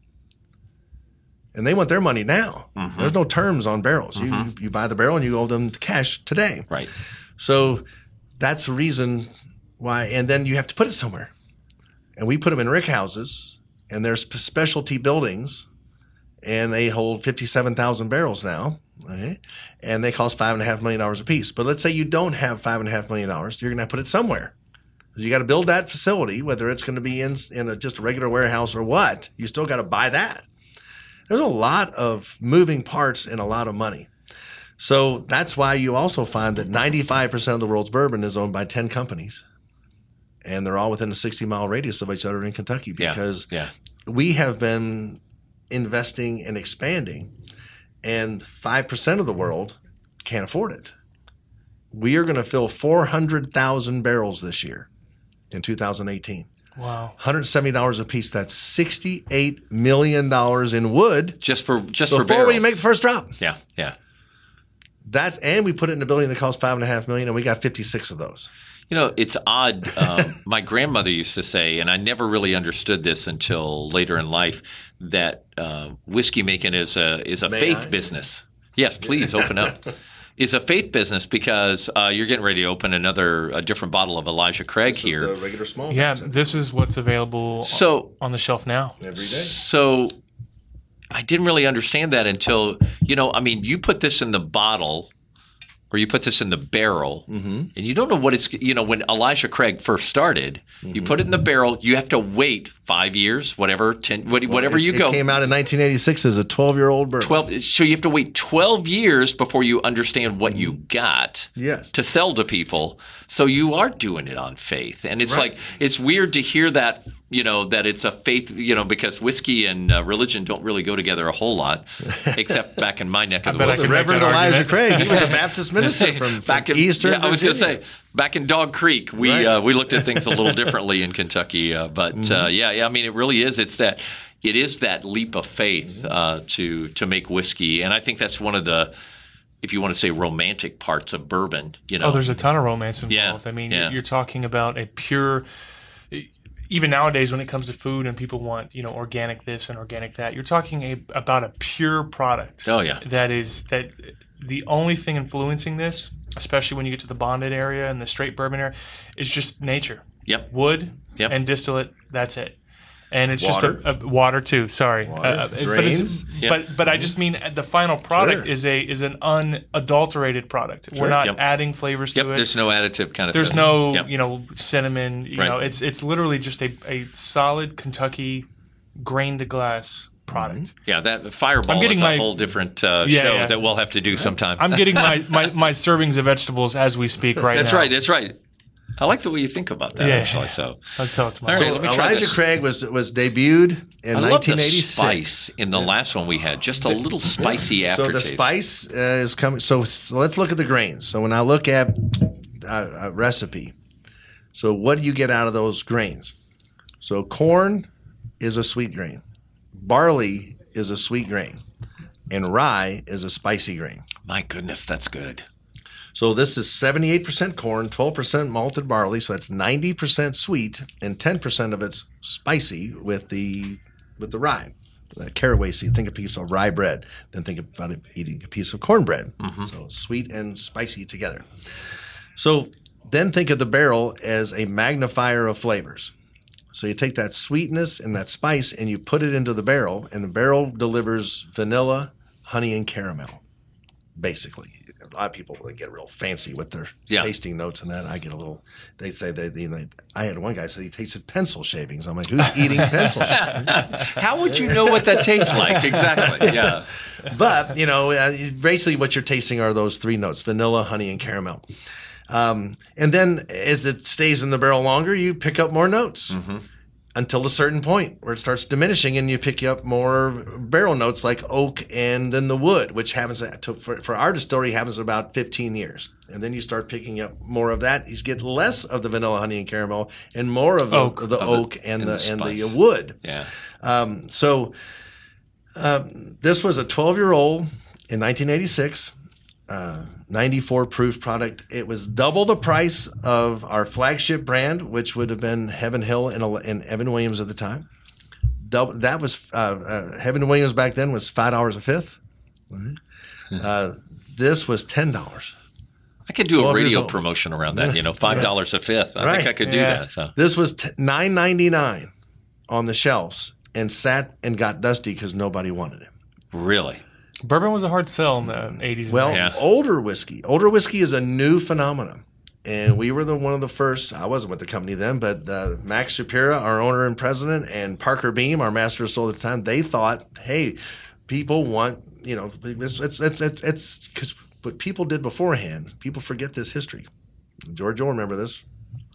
And they want their money now. Mm-hmm. There's no terms on barrels. Mm-hmm. You you buy the barrel and you owe them the cash today. Right. So that's the reason why. And then you have to put it somewhere. And we put them in rick houses, and there's specialty buildings, and they hold fifty-seven thousand barrels now. Okay? And they cost five and a half million dollars a piece. But let's say you don't have five and a half million dollars. You're going to have to put it somewhere. You got to build that facility, whether it's going to be in, in a, just a regular warehouse or what. You still got to buy that. There's a lot of moving parts and a lot of money. So that's why you also find that ninety-five percent of the world's bourbon is owned by ten companies. And they're all within a sixty mile radius of each other in Kentucky, because yeah. Yeah. we have been investing and expanding, and five percent of the world can't afford it. We are going to fill four hundred thousand barrels this year in two thousand eighteen. Wow. one hundred seventy dollars a piece. That's sixty-eight million dollars in wood Just for just before for barrels. we make the first drop. Yeah. Yeah. That's and we put it in a building that costs five and a half million, and we got fifty-six of those. You know, it's odd. Um, my grandmother used to say, and I never really understood this until later in life, that uh, whiskey making is a is a May faith I? business. Yes, please open up. is a faith business because uh, you're getting ready to open another, a different bottle of Elijah Craig This here. is the regular small. Yeah, version. this is what's available So- on the shelf now. every day. So I didn't really understand that until, you know, I mean, you put this in the bottle or you put this in the barrel Mm-hmm. and you don't know what it's, you know, when Elijah Craig first started, Mm-hmm. you put it in the barrel, you have to wait five years, whatever, ten, what- whatever it, you it go. came out in nineteen eighty-six as a twelve-year-old bourbon. twelve So you have to wait twelve years before you understand what you got Yes. to sell to people. So you are doing it on faith. And it's Right. like, it's weird to hear that, you know, that it's a faith, you know, because whiskey and uh, religion don't really go together a whole lot, except back in my neck of the bet I woods. can The make Reverend that Elijah argument. Craig, he was a Baptist minister from, from back in Eastern yeah, I was going to Virginia. say back in Dog Creek, we Right. uh, we looked at things a little differently in Kentucky, uh, but Mm-hmm. uh, yeah, yeah, I mean, it really is. It's that it is that leap of faith Mm-hmm. uh, to to make whiskey, and I think that's one of the, if you want to say, romantic parts of bourbon. You know, Oh, there's a ton of romance involved. Yeah, I mean, yeah. you're, you're talking about a pure. Even nowadays, when it comes to food and people want, you know, organic this and organic that, you're talking a, about a pure product. Oh, yeah. That is that the only thing influencing this, especially when you get to the bonded area and the straight bourbon area, is just nature. Yep. Wood Yep. and distillate. That's it. And it's Water. just a, a water too. Sorry, Water. Uh, but, it's, Grains. Yeah. but but I just mean the final product Sure. is a is an unadulterated product. Sure. We're not Yep. adding flavors Yep, to it. there's no additive kind of There's thing. no, Yep. you know, cinnamon. You Right. know, it's it's literally just a, a solid Kentucky grain to glass product. Yeah, that Fireball I'm getting is a my- whole different uh, Yeah, show yeah. that we'll have to do sometime. I'm getting my, my, my servings of vegetables as we speak right That's now. right. That's right. I like the way you think about that, Yeah. actually. So, I'll tell it to All myself. right, let me try Elijah this. Craig was was debuted in I love nineteen the eighty-six. spice in the last one we had. Just a little spicy So aftertaste. the spice uh, is coming. So, so let's look at the grains. So when I look at uh, a recipe, so what do you get out of those grains? So corn is a sweet grain, barley is a sweet grain, and rye is a spicy grain. My goodness, that's good. So this is seventy-eight percent corn, twelve percent malted barley, so that's ninety percent sweet, and ten percent of it's spicy with the with the rye. That caraway seed. Think a piece of rye bread, then think about it, eating a piece of cornbread. So sweet and spicy together. So then think of the barrel as a magnifier of flavors. So you take that sweetness and that spice and you put it into the barrel, and the barrel delivers vanilla, honey, and caramel, basically. A lot of people they get real fancy with their Yeah. tasting notes and that. I get a little. They say that you know. I had one guy say he tasted pencil shavings. I'm like, who's eating pencil shavings? How would you know what that tastes like? Exactly. Yeah. But you know, uh, basically, what you're tasting are those three notes: vanilla, honey, and caramel. Um, and then, as it stays in the barrel longer, you pick up more notes. Mm-hmm. Until a certain point where it starts diminishing and you pick up more barrel notes like oak and then the wood, which happens to, for, for our distillery happens about fifteen years. And then you start picking up more of that. You get less of the vanilla, honey, and caramel and more of the Oak. of the Of the- oak and, and the, the and the spice. wood. Yeah. Um, so um, this was a twelve-year-old in nineteen eighty-six. Uh, ninety-four proof product. It was double the price of our flagship brand, which would have been Heaven Hill and, and Evan Williams at the time. Double, that was uh, uh, Heaven Williams back then was five dollars a fifth. Uh, this was ten dollars. I could do a twelve years radio old. promotion around that, you know, five dollars a fifth. I Right. think I could do Yeah. that. So This was t- nine ninety-nine on the shelves and sat and got dusty because nobody wanted it. really. Bourbon was a hard sell in the eighties and Well, nineties. Yes. older whiskey. Older whiskey is a new phenomenon. And we were the one of the first. I wasn't with the company then, but uh, Max Shapira, our owner and president, and Parker Beam, our master distiller at the time, they thought, hey, people want, you know, it's it's it's it's it's because what people did beforehand, people forget this history. George, you'll remember this.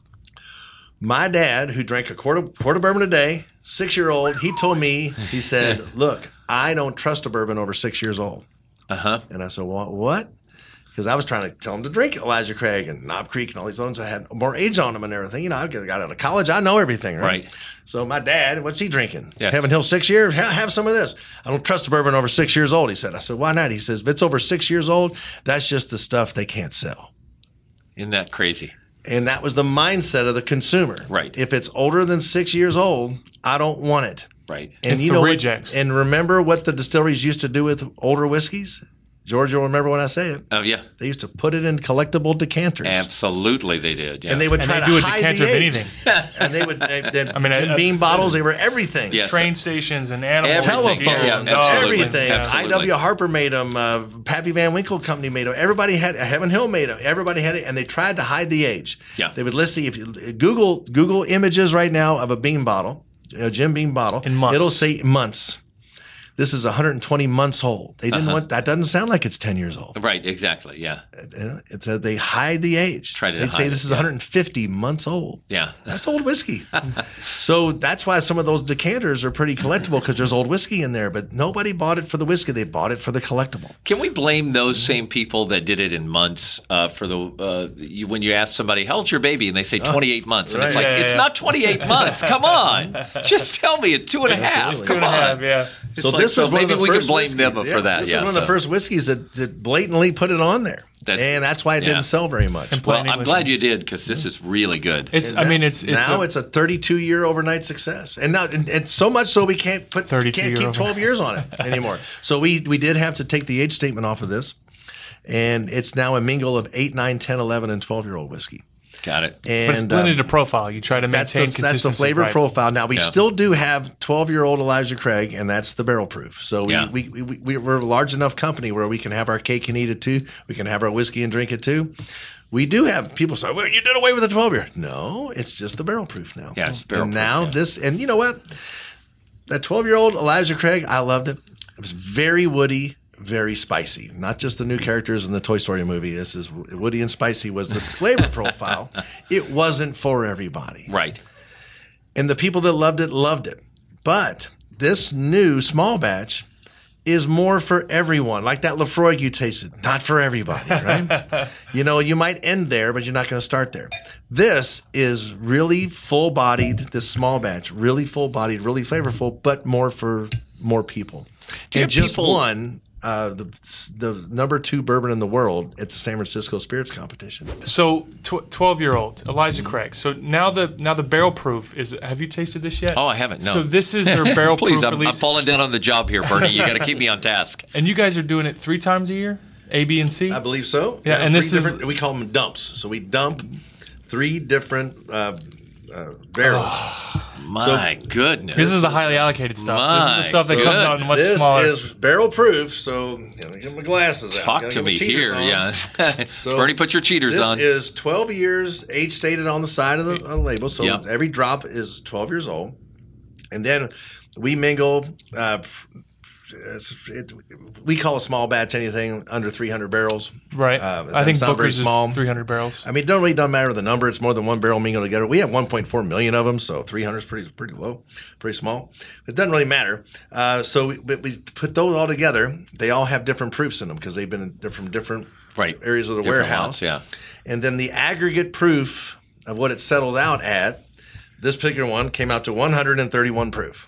My dad, who drank a quart of, quart of bourbon a day, six year old, he told me, he said, look, I don't trust a bourbon over six years old. Uh huh. And I said, well, what? Because I was trying to tell him to drink Elijah Craig and Knob Creek and all these ones that had more age on them and everything. You know, I got out of college. I know everything, right? Right. So my dad, what's he drinking? Yes. Heaven Hill six years? Ha- have some of this. I don't trust a bourbon over six years old, he said. I said, why not? He says, if it's over six years old, that's just the stuff they can't sell. Isn't that crazy? And that was the mindset of the consumer. Right. If it's older than six years old, I don't want it. Right. And It's you the know what- rejects. and remember what the distilleries used to do with older whiskeys? George, you'll remember when I say it. Oh, yeah. They used to put it in collectible decanters. Absolutely, they did. Yeah. And they would And try they to do a hide decanter the of age. anything. And they would, they, they, I mean, Jim I- Beam bottles, they were everything. Yes. Train stations and animals. Everything. Telephones, Yeah, and yeah, absolutely. everything. Absolutely. I W Harper made them. Uh, Pappy Van Winkle Company made them. Everybody had. Heaven Hill made them. Everybody had it, and they tried to hide the age. Yeah. They would list the if you Google Google images right now of a Beam bottle, a Jim Beam bottle. In months. It'll say months. This is one hundred twenty months old. They didn't Uh-huh. want that. Doesn't sound like it's ten years old. Right, exactly. Yeah. You know, It's a, they hide the age. Try to They'd say hide this it, is yeah. one hundred fifty months old. Yeah. That's old whiskey. So that's why some of those decanters are pretty collectible because there's old whiskey in there. But nobody bought it for the whiskey; they bought it for the collectible. Can we blame those same people that did it in months uh, for the uh, you, when you ask somebody how old's your baby and they say twenty-eight months and it's right. like Yeah, yeah, it's yeah. not twenty-eight months. Come on, just tell me it's two and a half. Absolutely. Two Come and a on. half, yeah. It's So like, this was so one maybe of the we first can blame them whiskeys. for Yeah, that. This yeah, was one so. of the first whiskeys that, that blatantly put it on there, That- and that's why it yeah. didn't sell very much. Well, Plain I'm English. glad you did because this is really good. It's. I mean, it's. it's now a, it's a thirty-two year overnight success, and now and, and so much so we can't put thirty-two can't year keep overnight. twelve years on it anymore. So we we did have to take the age statement off of this, and it's now a mingle of eight, nine, ten, eleven, and twelve year old whiskey. Got it. And but it's blended um, to profile. You try to That's the, maintain that's the consistency. flavor right? profile. Now we Yeah. still do have twelve-year-old Elijah Craig, and that's the barrel proof. So we, Yeah. we, we, we we're a large enough company where we can have our cake and eat it too. We can have our whiskey and drink it too. We do have people say, "Well, you did away with the twelve-year." No, it's just the barrel proof now. Yeah, it's barrel and proof, now yeah. this, and you know what? That twelve-year-old Elijah Craig, I loved it. It was very woody, very spicy. Not just the new characters in the Toy Story movie. This is woody and spicy was the flavor profile. It wasn't for everybody. Right. And the people that loved it loved it. But this new small batch is more for everyone. Like that Lafroig you tasted, not for everybody, right? You know, you might end there, but you're not going to start there. This is really full-bodied, this small batch, really full-bodied, really flavorful, but more for more people. Do you And have just people- one, uh, the the number two bourbon in the world at the San Francisco Spirits Competition. So, twelve-year-old Elijah Craig. So now the now the barrel proof is. Have you tasted this yet? Oh, I haven't. No. So this is their barrel Please, proof I'm, I'm release, falling down on the job here, Bernie. You got to keep me on task. and you guys are doing it three times a year, A, B, and C. I believe so. Yeah, and three this is- different- we call them dumps. So we dump three different uh, uh, barrels. My goodness. This is the highly allocated stuff. This is the My stuff that comes out in much this smaller. is barrel proof. So you know, get my glasses out. Talk Gotta to get my me cheaters here. on. Yeah. So Bernie, put your cheaters This on. is twelve years, age stated on the side of the, on the label. So Yep. every drop is twelve years old, and then we mingle. Uh, it's, it, we call a small batch anything under three hundred barrels. right. Uh, I think that's not very Booker's small. is three hundred barrels. I mean, it don't really doesn't matter the number. It's more than one barrel mingled together. We have one point four million of them, so three hundred is pretty pretty low, pretty small. It doesn't really matter. Uh, so we, but we put those all together. They all have different proofs in them because they've been in, from different Right. areas of the Different warehouse. lots, yeah. And then the aggregate proof of what it settles out at, this particular one came out to one hundred thirty-one proof.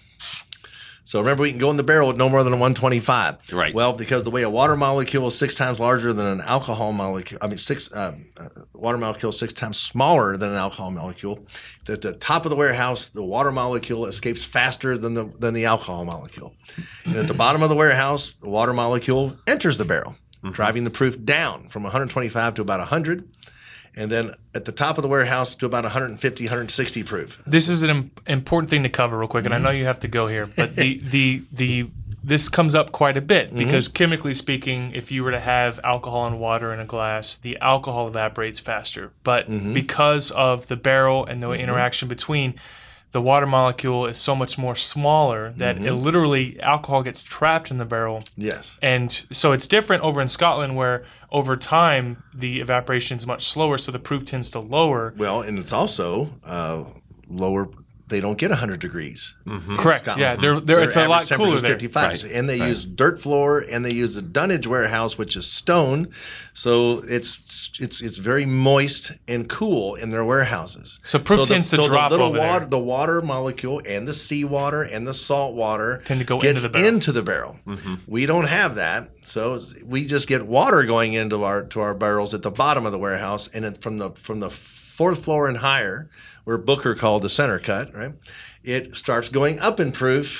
So remember, we can go in the barrel with no more than a one twenty-five. Right. Well, because the way a water molecule is six times larger than an alcohol molecule, I mean, six uh, uh, water molecule is six times smaller than an alcohol molecule. At the top of the warehouse, the water molecule escapes faster than the than the alcohol molecule. And at the bottom of the warehouse, the water molecule enters the barrel, driving the proof down from one hundred twenty-five to about one hundred. And then at the top of the warehouse to about one fifty, one sixty proof. This is an im- important thing to cover real quick, and I know you have to go here, but the the the this comes up quite a bit because chemically speaking, if you were to have alcohol and water in a glass, the alcohol evaporates faster. But because of the barrel and the interaction between, the water molecule is so much more smaller that it literally alcohol gets trapped in the barrel. Yes. And so it's different over in Scotland where over time the evaporation is much slower, so the proof tends to lower. Well, and it's also uh, lower. They don't get one hundred degrees. in Correct. Scotland. Yeah, they're, they're, Their it's a average lot temperature cooler is there. fifty-five, Right. and they Right. use dirt floor, and they use the dunnage warehouse, which is stone. So it's it's it's very moist and cool in their warehouses. So proof tends to so drop the little over there. water, the water molecule, and the seawater and the salt water Tend to go gets into the barrel. into the barrel. We don't have that, so we just get water going into our to our barrels at the bottom of the warehouse, and then from the from the fourth floor and higher, where Booker called the center cut, right? It starts going up in proof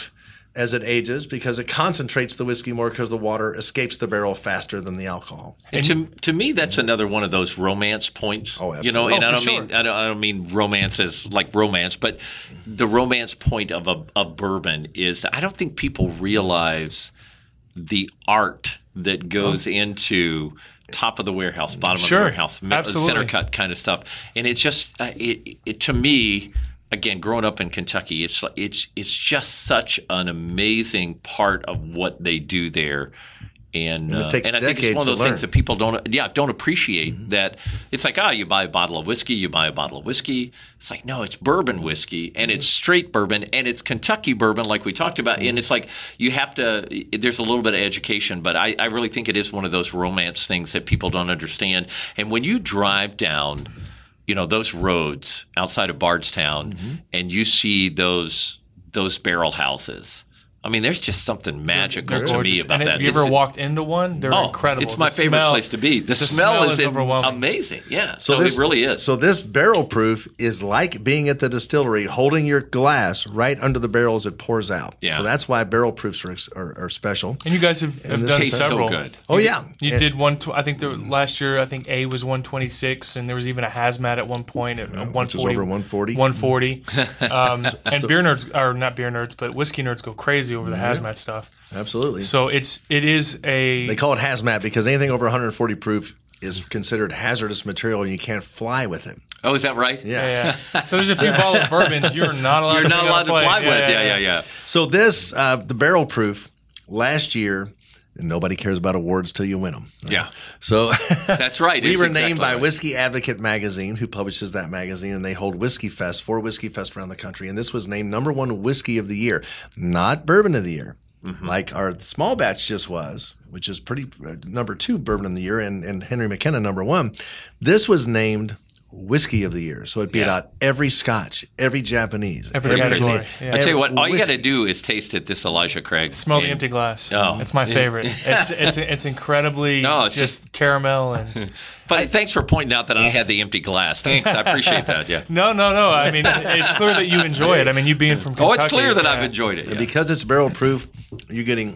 as it ages because it concentrates the whiskey more because the water escapes the barrel faster than the alcohol. And to to me, that's another one of those romance points. Oh, absolutely. You know, and Oh, I for don't sure. mean I don't, I don't mean romance as like romance, but the romance point of a, a bourbon is I don't think people realize the art that goes Oh. into top of the warehouse, bottom Sure. of the warehouse, mi- Absolutely. center cut kind of stuff, and it just uh, it, it to me. Again, growing up in Kentucky, it's like- it's it's just such an amazing part of what they do there, and And it uh, takes and I think it's decades one of to those things learn. that people don't yeah don't appreciate. That it's like ah, you buy a bottle of whiskey, you buy a bottle of whiskey. It's like no, it's bourbon whiskey, and it's straight bourbon, and it's Kentucky bourbon, like we talked about. And it's like you have to. There's a little bit of education, but I, I really think it is one of those romance things that people don't understand. And when you drive down, you know, those roads outside of Bardstown, Mm-hmm. and you see those those barrel houses. I mean, there's just something magical They're to me gorgeous. about and that. Have you It's- ever walked into one? They're oh, incredible. It's my The favorite smell- place to be. The, the smell, smell is, is overwhelming. amazing. Yeah, so, it really is. So this barrel proof is like being at the distillery, holding your glass right under the barrel as it pours out. Yeah. So that's why barrel proofs are, are, are special. And you guys have, have this done tastes so several. good. Oh yeah, You And- did one. Tw- I think the last year, I think A was one twenty-six, and there was even a hazmat at one point at one which was forty. over one forty. one forty. um, and beer nerds, or not beer nerds, but whiskey nerds go crazy over the hazmat stuff. Absolutely. So it's it is a They call it hazmat because anything over one forty proof is considered hazardous material and you can't fly with it. Oh, is that right? Yeah. yeah, yeah. So there's a few bottle of bourbons you're not allowed. You're to not bring on allowed a to plane. fly with. Yeah, yeah, yeah. So this, uh, the barrel proof, last year, and nobody cares about awards till you win them. Yeah. So That's right. we It's were exactly named by right. Whiskey Advocate Magazine, who publishes that magazine, and they hold Whiskey Fest, four Whiskey Fest around the country. And this was named number one whiskey of the year, not bourbon of the year, Mm-hmm. like our small batch just was, which is pretty uh, number two bourbon of the year, and, and Henry McKenna number one. This was named whiskey of the year. So it beat Yeah. out every Scotch, every Japanese, Every category, yeah. I tell you what, all you got to whiskey. do is taste it. This Elijah Craig. Smell the And- empty glass. Oh. It's my favorite. It's it's it's incredibly No, it's just, caramel and But thanks for pointing out that I had the empty glass. Thanks, I appreciate that. Yeah. no no no. I mean, it's clear that you enjoy it. I mean, you being from Kentucky. Oh, it's clear that I've yeah. enjoyed it. And yeah. because it's barrel proof, you're getting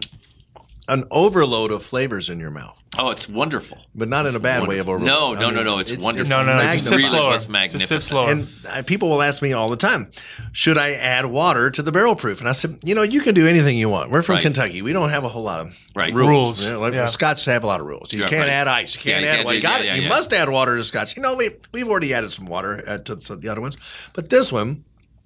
an overload of flavors in your mouth, Oh, it's wonderful. but not in a bad way of overload. No, I no, mean, no, no. It's wonderful. No, no, no. Just sip Really slower. was Just magnificent. sip slower. And uh, people will ask me all the time, should I add water to the barrel proof? And I said, you know, you can do anything you want. We're from Right. Kentucky. We don't have a whole lot of Right. rules. Rules. You know, like Yeah. Scotch have a lot of rules. You Yeah, can't right. add ice. You can't Yeah, you add can't well, do- you got yeah, it. yeah, you yeah. must add water to Scotch. You know, we, we've already added some water uh, to, to the other ones. But this one,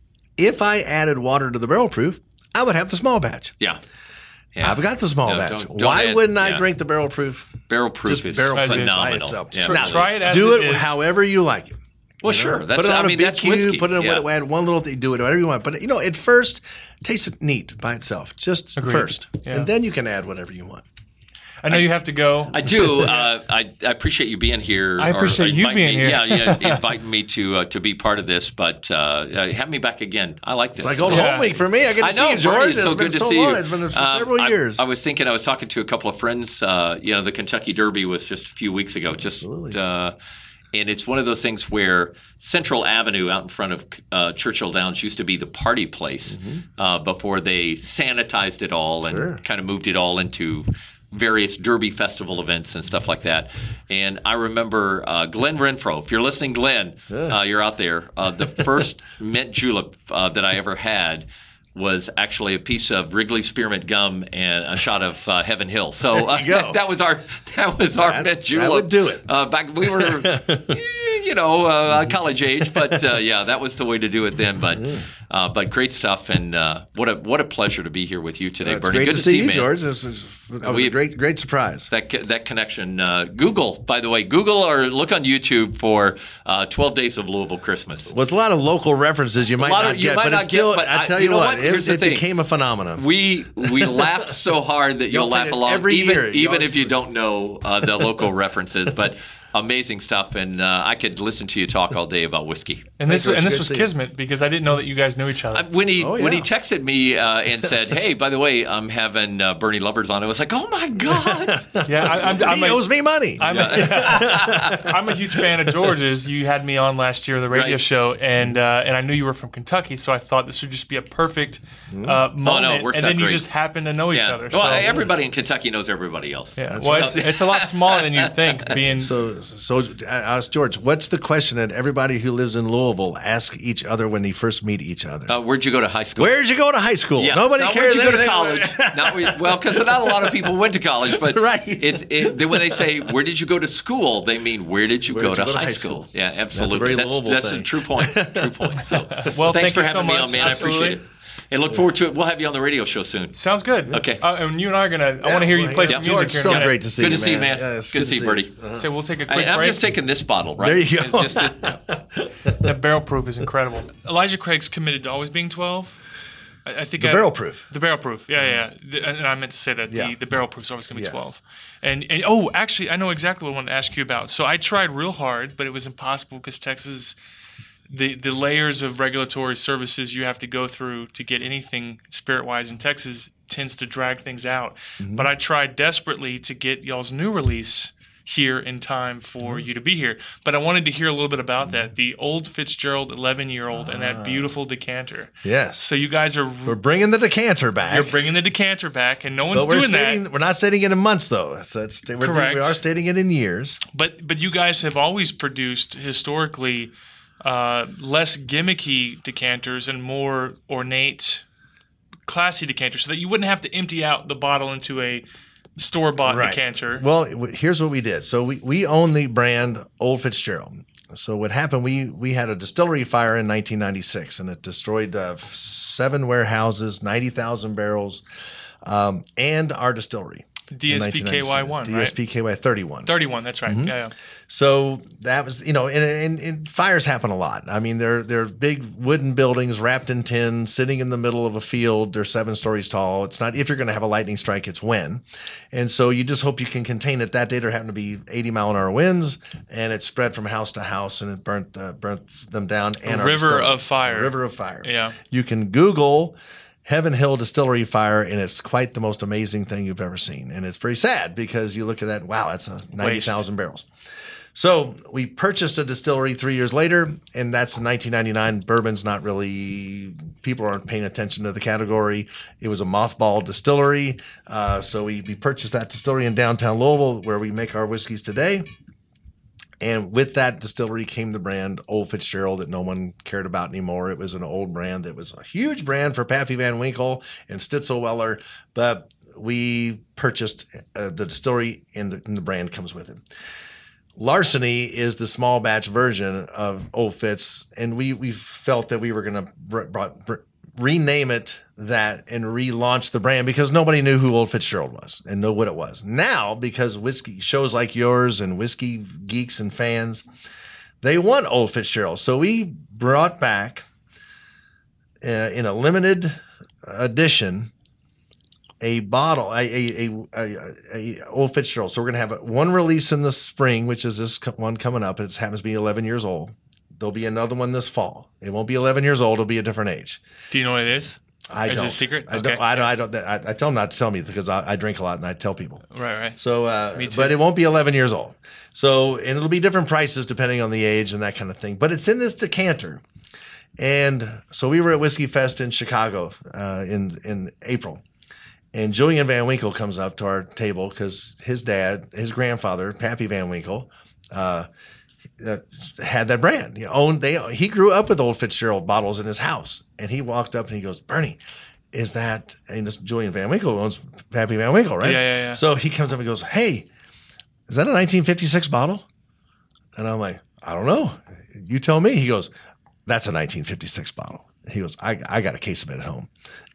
if I added water to the barrel proof, I would have the small batch. Yeah. Yeah. I've got the small No, batch. don't- don't Why add- wouldn't I yeah. drink the barrel proof? Barrel proof Just is barrel proof by phenomenal. itself. Yeah. Try- Now, try it as do it it is. however you like it. Well, You know? sure. That's put it on I a mean big that's cube, whiskey. put it in yeah. what, add one little thing, do it whatever you want. But you know, at first, taste it neat by itself, just Agreed. first, Yeah. and then you can add whatever you want. I know you have to go. I do. Uh, I, I appreciate you being here. I or appreciate you inviting being me- here. Yeah, yeah, inviting me to uh, to be part of this. But uh, uh, have me back again. I like this. It's like old Yeah. home week for me. I get to I see know, you, George. Bernie, It's it's so been good to so see long. you. It's been for Um, several I, years. I was thinking, I was talking to a couple of friends. Uh, you know, the Kentucky Derby was just a few weeks ago. Just, uh, and it's one of those things where Central Avenue out in front of uh, Churchill Downs used to be the party place uh, before they sanitized it all and Sure. kind of moved it all into various Derby festival events and stuff like that. And I remember uh, Glenn Renfro. If you're listening, Glenn, uh, you're out there. Uh, the first mint julep uh, that I ever had was actually a piece of Wrigley Spearmint gum and a shot of uh, Heaven Hill. So uh, go. that was our that was our That- mint that julep. would do it. Uh, back we were, eh, you know, uh, college age, but uh, yeah, that was the way to do it then. But uh, but great stuff, and uh, what a what a pleasure to be here with you today, It's Bernie. great Good to to see see you, man. George. This was, that was We- a great, great surprise. That co- that connection. Uh, Google, by the way, Google or look on YouTube for uh, twelve Days of Louisville Christmas. Well, it's a lot of local references you might lot not of- you get, might but not it's still. get, but I I- tell you you, know what, what? it, Here's the it thing. became a phenomenon. We we laughed so hard that Y'all you'll laugh played it along, every even year. even Y'all if you just- don't know uh, the local references. But amazing stuff, and uh, I could listen to you talk all day about whiskey. And this Thanks, and Rich. this Good was to see you. kismet because I didn't know that you guys knew each other. Uh, When he Oh, when he yeah. texted me uh, and said, "Hey, by the way, I'm having uh, Bernie Lubbers on," I was like, "Oh my god!" yeah, I, I'm, I'm, He a, owes me money. I'm, a, I'm a huge fan of George's. You had me on last year, the radio Right. show, and uh, and I knew you were from Kentucky, so I thought this would just be a perfect uh, moment. it works and out then you great. just happen to know each yeah. other. Well, so, everybody in Kentucky knows everybody else. yeah. That's Well, right. it's, it's a lot smaller than you think. Being So, so I asked George, what's the question that everybody who lives in Louisville ask each other when they first meet each other? Uh, where'd you go to high school? Where'd you go to high school? Yeah, Nobody not cares. Where'd you go to anything college? about- Not where, well, because not a lot of people went to college, but Right. It's it, they, when they say where did you go to school, they mean where did you, Where go, did you to, go to high high school? school? Yeah, absolutely. very That's, Louisville that's thing. a true point. True point. So, Well, thanks thank for you so having me much. on, man. I appreciate Absolutely. it. And look forward to it. We'll have you on the radio show soon. sounds good. Okay. Uh, and you and I are gonna. I want to hear you well, play yeah. some George, music here. so in a minute. great to see Good you, to see you, man. man. Yeah, it's good, to see you, Bertie. So we'll take a I, quick I'm break. just taking this bottle, right? There you go. It's just a- That barrel proof is incredible. Elijah Craig's committed to always being twelve. I, I think The I- barrel proof. The barrel proof. Yeah, yeah. The- and I meant to say that Yeah. the, the barrel proof is always going to be Yes. twelve. And and oh, actually, I know exactly what I wanted to ask you about. So I tried real hard, but it was impossible because Texas, the the layers of regulatory services you have to go through to get anything spirit wise in Texas tends to drag things out. Mm-hmm. But I tried desperately to get y'all's new release here in time for Mm-hmm. you to be here. But I wanted to hear a little bit about that. The old Fitzgerald eleven year old and Ah. that beautiful decanter. Yes. So you guys are We're bringing the decanter back. you're bringing the decanter back, and no one's but we're doing stating, that. we're not stating it in months, though. So it's, we're, Correct. We are stating it in years. But but you guys have always produced historically uh, less gimmicky decanters and more ornate, classy decanters, so that you wouldn't have to empty out the bottle into a store bought decanter. Well, w- here's what we did. So we, we own the brand Old Fitzgerald. So what happened, we we had a distillery fire in nineteen ninety-six, and it destroyed uh, seven warehouses, ninety thousand barrels, um, and our distillery. D S P K Y one, D S P K Y thirty-one. thirty-one, that's Mm-hmm. right. Yeah, yeah. So that was, you know, and, and, and fires happen a lot. I mean, they're they're big wooden buildings wrapped in tin, sitting in the middle of a field. They're seven stories tall. It's not if you're going to have a lightning strike, it's when. And so you just hope you can contain it. That day there happened to be eighty mile an hour winds, and it spread from house to house, and it burnt uh, burnt them down. And A our river distillery. of fire. A river of fire. Yeah. You can Google Heaven Hill Distillery Fire, and it's quite the most amazing thing you've ever seen. And it's very sad because you look at that, wow, that's a ninety thousand barrels. So we purchased a distillery three years later, and that's in nineteen ninety-nine. Bourbon's not really, people aren't paying attention to the category. It was a mothball distillery. Uh, so we, we purchased that distillery in downtown Louisville where we make our whiskeys today. And with that distillery came the brand Old Fitzgerald that no one cared about anymore. It was an old brand that was a huge brand for Pappy Van Winkle and Stitzelweller, but we purchased uh, the distillery and the, and the brand comes with it. Larceny is the small batch version of Old Fitz, and we, we felt that we were going to br- br- br- rename it that and relaunch the brand because nobody knew who Old Fitzgerald was and know what it was. Now, because whiskey shows like yours and whiskey geeks and fans, they want Old Fitzgerald. So we brought back uh, in a limited edition a bottle, a, a, a, a, a Old Fitzgerald. So we're going to have one release in the spring, which is this one coming up. It happens to be eleven years old. There'll be another one this fall. It won't be eleven years old. It'll be a different age. Do you know what it is? I Is don't. it a secret? I Okay. don't. I don't. I, don't I, I tell them not to tell me because I, I drink a lot and I tell people. Right, right. So, uh, Me too. but it won't be eleven years old. So, and it'll be different prices depending on the age and that kind of thing. But it's in this decanter. And so we were at Whiskey Fest in Chicago uh, in in April. And Julian Van Winkle comes up to our table because his dad, his grandfather, Pappy Van Winkle, uh, uh, had that brand. You know, owned they he grew up with Old Fitzgerald bottles in his house, and he walked up and he goes, "Bernie, is that?" And this Julian Van Winkle owns Pappy Van Winkle, right? Yeah, yeah, yeah. So he comes up and goes, "Hey, is that a nineteen fifty-six bottle?" And I'm like, "I don't know. You tell me." He goes, "That's a nineteen fifty-six bottle." He goes, I, I got a case of it at home.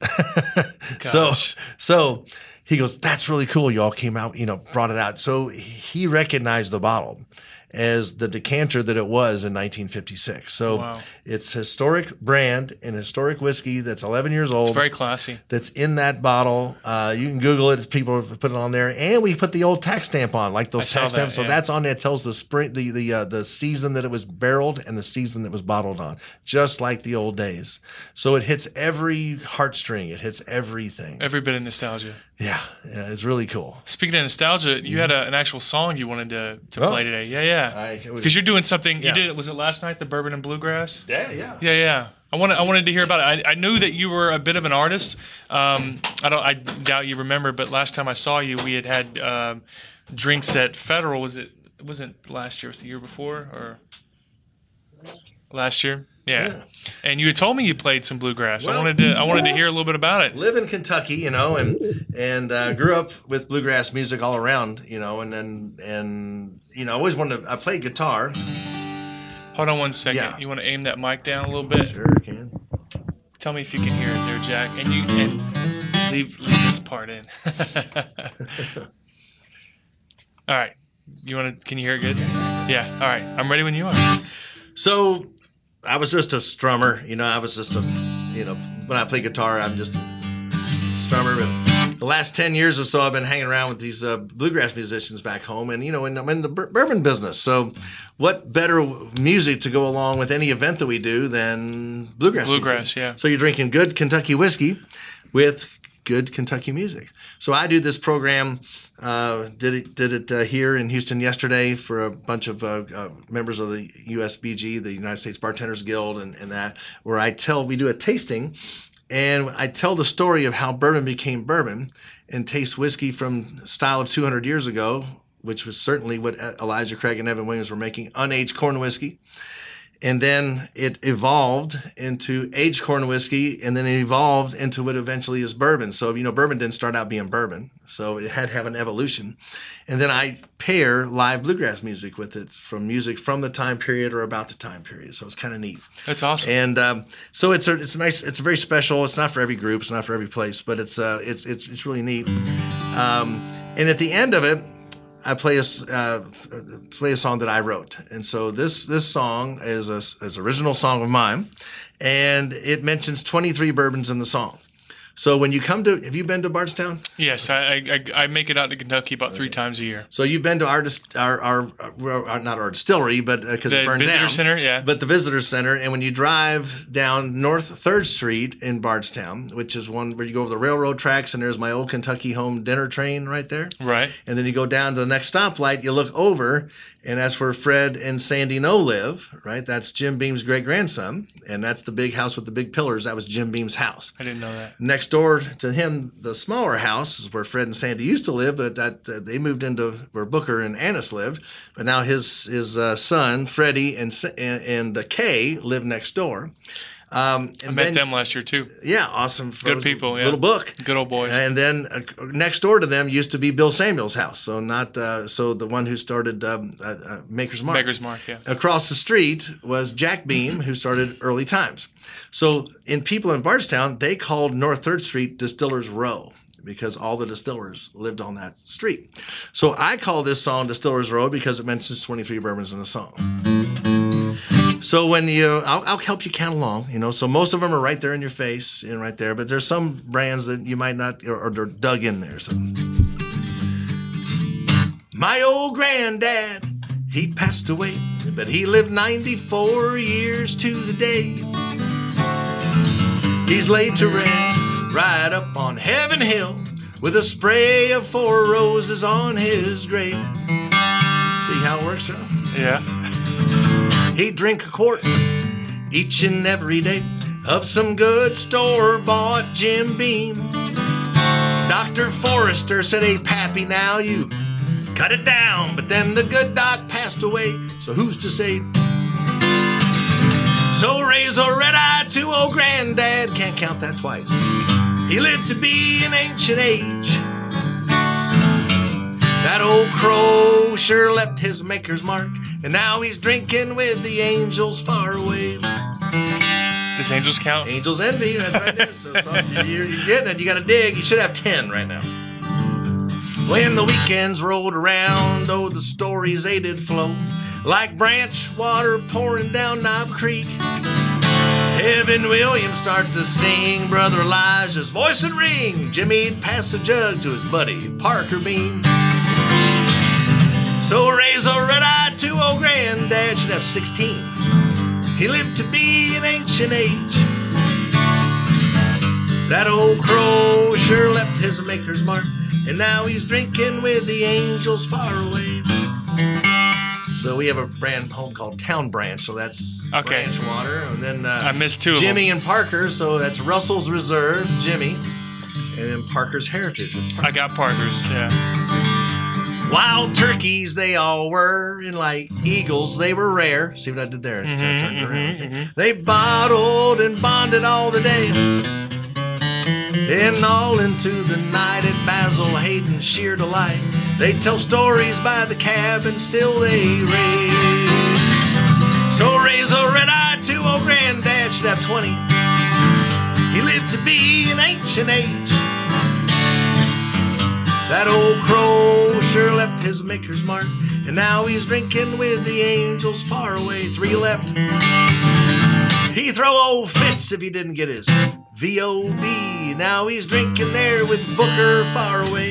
so, Gosh. so he goes, "That's really cool. Y'all came out, you know, brought it out." So he recognized the bottle. as the decanter that it was in nineteen fifty-six. So Wow. it's historic brand and historic whiskey that's eleven years old. It's very classy. That's in that bottle. Uh, you can Google it. People have put it on there, and we put the old tax stamp on, like those I saw tax stamps. that, So yeah. that's on there. It tells the spring, the the uh, the season that it was barreled and the season that it was bottled on, just like the old days. So it hits every heartstring. It hits everything. Every bit of nostalgia. Yeah, yeah, it's really cool. Speaking of nostalgia, you had a, an actual song you wanted to, to Oh. play today. Yeah, yeah. I- Because you're doing something. Yeah. You did it. Was it last night? The Bourbon and Bluegrass. Yeah, yeah. Yeah, yeah. I wanted I wanted to hear about it. I, I knew that you were a bit of an artist. Um, I don't. I doubt you remember, but last time I saw you, we had had um, drinks at Federal. Was it? It wasn't last year. Was it the year before or last year? Yeah. Yeah. And you had told me you played some bluegrass. I Well- wanted to. I wanted to hear a little bit about it. Live in Kentucky, you know, and and uh, grew up with bluegrass music all around, you know, and then and you know, I always wanted to. I played guitar. Hold on one second. Yeah. You want to aim that mic down a little bit? Sure can. Tell me if you can hear it there, Jack. And you and leave leave this part in. All right. You want to? Can you hear it good? Yeah. All right. I'm ready when you are. So I was just a strummer, you know. I was just a, you know, when I play guitar, I'm just a strummer. But the last ten years or so, I've been hanging around with these uh, bluegrass musicians back home, and you know, and I'm in the bur- bourbon business. So, what better music to go along with any event that we do than bluegrass? Bluegrass, music? yeah. So you're drinking good Kentucky whiskey with good Kentucky music. So I do this program. Uh, did it did it uh, here in Houston yesterday for a bunch of uh, uh, members of the U S B G, the United States Bartenders Guild, and, and that, where I tell we do a tasting, and I tell the story of how bourbon became bourbon, and taste whiskey from style of two hundred years ago, which was certainly what Elijah Craig and Evan Williams were making, unaged corn whiskey. And then it evolved into aged corn whiskey, and then it evolved into what eventually is bourbon. So, you know, bourbon didn't start out being bourbon, so it had to have an evolution. And then I pair live bluegrass music with it, from music from the time period or about the time period. So it's kind of neat. That's awesome. And um, so it's a it's a nice, it's very special. It's not for every group, it's not for every place, but it's uh it's it's it's really neat. Um, and at the end of it, I play a uh, play a song that I wrote, and so this this song is a is an original song of mine, and it mentions twenty-three bourbons in the song. So when you come to, have you been to Bardstown? Yes, I, I I make it out to Kentucky about three times a year. So you've been to our dis- our, our, our, our not our distillery, but because The it burned visitor down. center, yeah. But the visitor center, and when you drive down North Third Street in Bardstown, which is one where you go over the railroad tracks, and there's my old Kentucky home dinner train right there. Right. And then you go down to the next stoplight, you look over, and that's where Fred and Sandy No live, right? That's Jim Beam's great grandson, and that's the big house with the big pillars. That was Jim Beam's house. I didn't know that. Next door to him, the smaller house is where Fred and Sandy used to live, but that uh, they moved into where Booker and Annis lived. But now his his uh, son Freddie and and, and uh, Kay live next door. Um, and I met then- them last year too. Yeah, awesome. Good people, yeah. Little book. Good old boys. And then uh, next door to them used to be Bill Samuel's house. So not uh, so the one who started um, uh, uh, Maker's Mark. Maker's Mark, yeah. Across the street was Jack Beam, who started Early Times. So in people in Bardstown, they called North Third Street Distillers Row, because all the distillers lived on that street. So I call this song Distillers Row because it mentions twenty-three bourbons in the song. So when you, I'll, I'll help you count along, you know, so most of them are right there in your face and right there, but there's some brands that you might not, or, or they're dug in there. So, my old granddad, he passed away, but he lived ninety-four years to the day. He's laid to rest right up on Heaven Hill with a spray of four roses on his grave. See how it works out? Yeah. He'd drink a quart each and every day of some good store-bought Jim Beam. Doctor Forrester said, "Hey, Pappy, now you cut it down." But then the good doc passed away, so who's to say? So raise a red eye to old granddad, can't count that twice. He lived to be an ancient age. That old crow sure left his maker's mark, and now he's drinking with the angels far away. Does Angels count? Angels envy, that's right there. So, so you're, you're getting it. You got to dig. You should have ten right now. When the weekends rolled around, oh, the stories they did flow. like branch water pouring down Knob Creek. Evan Williams start to sing, Brother Elijah's voice would ring. Jimmy'd pass a jug to his buddy Parker Bean. So raise a red-eyed to old granddad should have sixteen. He lived to be an ancient age. That old crow sure left his maker's mark, and now he's drinking with the angels far away. So we have a brand home called Town Branch, so that's Okay. branch water. And then uh, I missed two of Jimmy them. and Parker, so that's Russell's Reserve, Jimmy, and then Parker's Heritage. I got Parker's, yeah. Wild turkeys they all were, and like eagles they were rare. See what I did there? Just kinda turned around. Okay. They bottled and bonded all the day, and all into the night at Basil Hayden's sheer delight. They tell stories by the cab and still they rave. So raise a red eye to old granddad should have twenty. He lived to be an ancient age. That old crow sure left his maker's mark, and now he's drinking with the angels far away. Three left. He throw old Fitz if he didn't get his V O B. Now he's drinking there with Booker far away.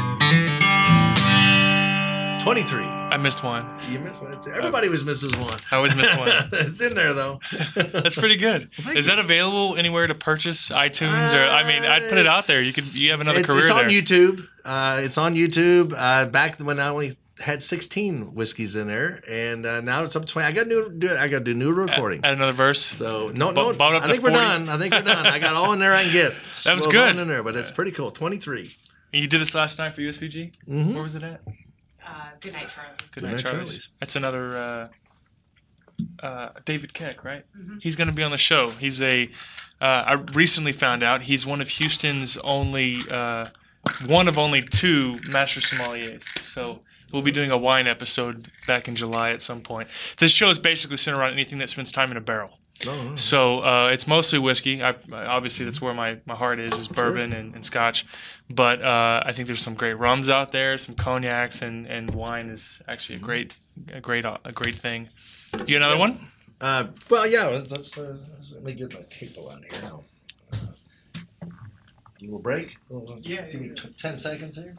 twenty-three. I missed one. You missed one. Everybody was misses one. I always missed one. It's in there though. That's pretty good. thank Is you. that available anywhere to purchase? iTunes or I mean, I'd put it out there. You could you have another it's, career it's on there. YouTube. Uh, it's on YouTube. Uh, back when I only had sixteen whiskeys in there, and uh, now it's up to twenty. I got new. Do, I got to do new recording. Add another verse. So no, Bu- no. bump it up I to think we're forty. done. I think we're done. I got all in there I can get. That was Swirls good. all in there, but it's pretty cool. Twenty-three. And you did this last night for U S P G? Mhm. Where was it at? Uh, good night, Charlie. Good Night, night, Charlie's. Charlie's. That's another uh, uh, David Keck, right? He's going to be on the show. He's a. Uh, I recently found out he's one of Houston's only, uh, one of only two master sommeliers. So we'll be doing a wine episode back in July at some point. This show is basically centered around anything that spends time in a barrel. Oh, So uh, it's mostly whiskey. I, obviously, that's where my, my heart is, is bourbon and, and scotch. But uh, I think there's some great rums out there, some cognacs, and, and wine is actually a great a great a great thing. You got another one? Uh, well, yeah. Let's, uh, let's let me get my capo out here now. Uh, a little break. Yeah. Give me t- ten seconds here.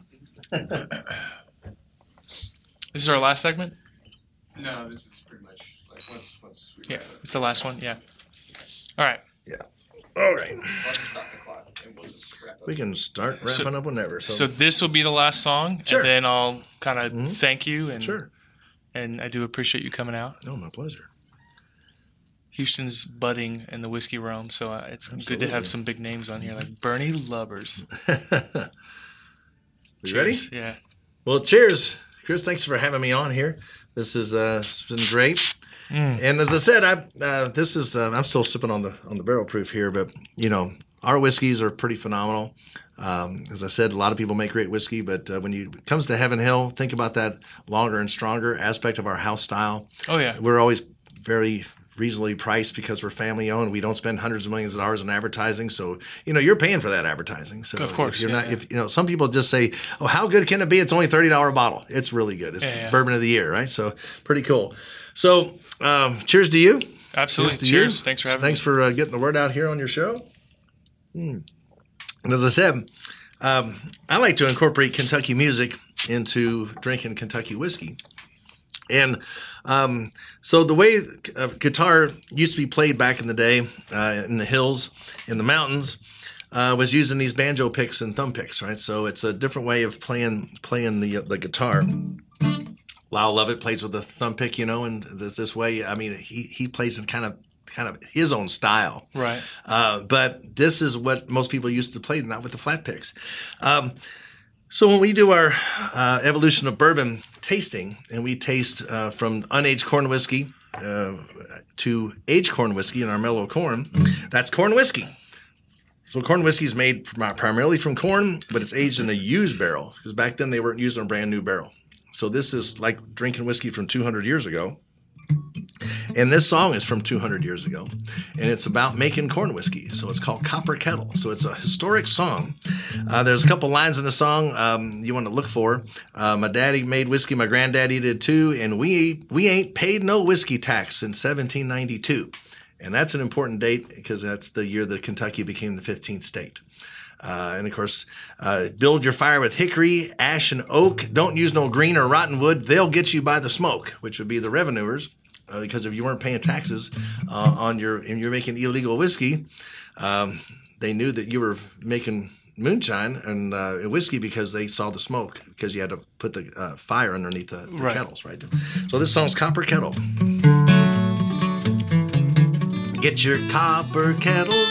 This is our last segment? No, this is pretty much like once once we Yeah, it's the last one. Yeah. All right. All right. So I'll just stop the clock and we'll just wrap up. We can start wrapping So- up whenever. So, So this will be the last song, Sure. and then I'll kind of Mhm. thank you. And, sure. And I do appreciate you coming out. Oh, my pleasure. Houston's budding in the whiskey realm, so uh, it's good to Absolutely. have some big names on here, like Bernie Lubbers. You ready? Cheers. Yeah. Well, cheers, Chris. Thanks for having me on here. This is uh, it's been great. Mm. And as I said, I uh, this is uh, I'm still sipping on the on the barrel proof here, but you know our whiskeys are pretty phenomenal. Um, as I said, a lot of people make great whiskey, but uh, when you it comes to Heaven Hill, think about that longer and stronger aspect of our house style. Oh, yeah. We're always very reasonably priced because we're family owned. We don't spend hundreds of millions of dollars in advertising, so you know you're paying for that advertising. So Of course, if you're yeah, not. yeah. If you know, some people just say, "Oh, how good can it be?" It's only thirty dollar a bottle. It's really good. It's Yeah, yeah. bourbon of the year, right? So pretty cool. So um, cheers to you. Absolutely. Cheers to Cheers. you. Thanks for having Thanks me. for uh, getting the word out here on your show. Hmm. And as I said, um, I like to incorporate Kentucky music into drinking Kentucky whiskey. And um, so the way uh, guitar used to be played back in the day uh, in the hills, in the mountains, uh, was using these banjo picks and thumb picks, right? So it's a different way of playing playing the the guitar. Lyle Lovett plays with the thumb pick, you know, and this, this way. I mean, he he plays in kind of kind of his own style, Right. uh, but this is what most people used to play, not with the flat picks. Um, so when we do our uh, evolution of bourbon tasting, and we taste uh, from unaged corn whiskey uh, to aged corn whiskey in our mellow corn, that's corn whiskey. So corn whiskey is made prim- primarily from corn, but it's aged in a used barrel because back then they weren't using a brand new barrel. So this is like drinking whiskey from two hundred years ago. And this song is from two hundred years ago, and it's about making corn whiskey. So it's called Copper Kettle. So it's a historic song. Uh, there's a couple lines in the song um, you want to look for. Uh, my daddy made whiskey, my granddaddy did too, and we we ain't paid no whiskey tax since seventeen ninety-two. And that's an important date because that's the year that Kentucky became the fifteenth state. Uh, and of course, uh, build your fire with hickory, ash, and oak. Don't use no green or rotten wood. They'll get you by the smoke, which would be the revenuers. Uh, because if you weren't paying taxes uh, on your, and you're making illegal whiskey, um, they knew that you were making moonshine and uh, whiskey because they saw the smoke because you had to put the uh, fire underneath the, the Right. kettles, right? So this song's Copper Kettle. Get your copper kettle,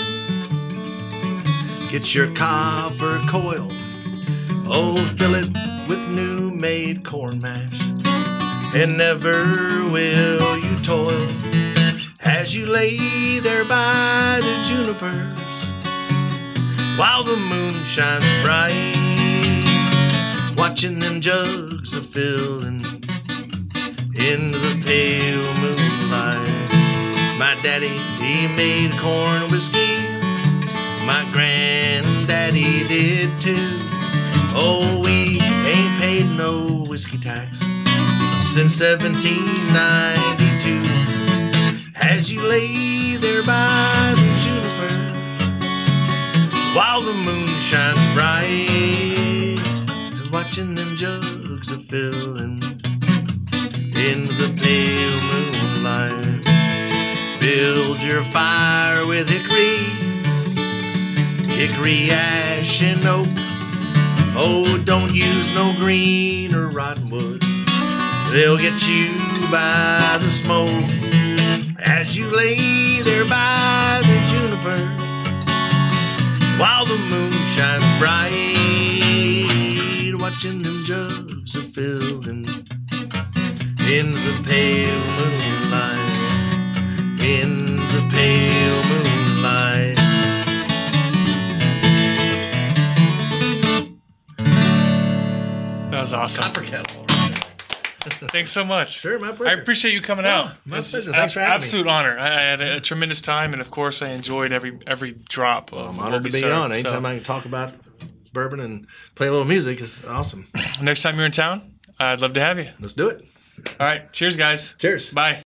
get your copper coil, oh, fill it with new-made corn mash. And never will you toil as you lay there by the junipers while the moon shines bright, watching them jugs a-fillin' into the pale moonlight. My daddy, he made corn whiskey, my granddaddy did too. Oh, we ain't paid no whiskey tax since seventeen ninety-two. As you lay there by the juniper while the moon shines bright, watching them jugs a-fillin' in the pale moonlight. Build your fire with hickory, hickory, ash, and oak. Oh, don't use no green or rotten wood. They'll get you by the smoke as you lay there by the juniper while the moon shines bright, watching them jugs a-fillin' in the pale moonlight, in the pale moonlight. That was awesome. Copper Kettle. Thanks so much. Sure, my I pleasure. appreciate you coming Oh, out. my It's pleasure. ab- Thanks for having me. absolute honor. I, I had a, a tremendous time, and of course, I enjoyed every every drop of I'm what honored we to be served, on. so. Anytime I can talk about bourbon and play a little music is awesome. Next time you're in town, I'd love to have you. Let's do it. All right. Cheers, guys. Cheers. Bye.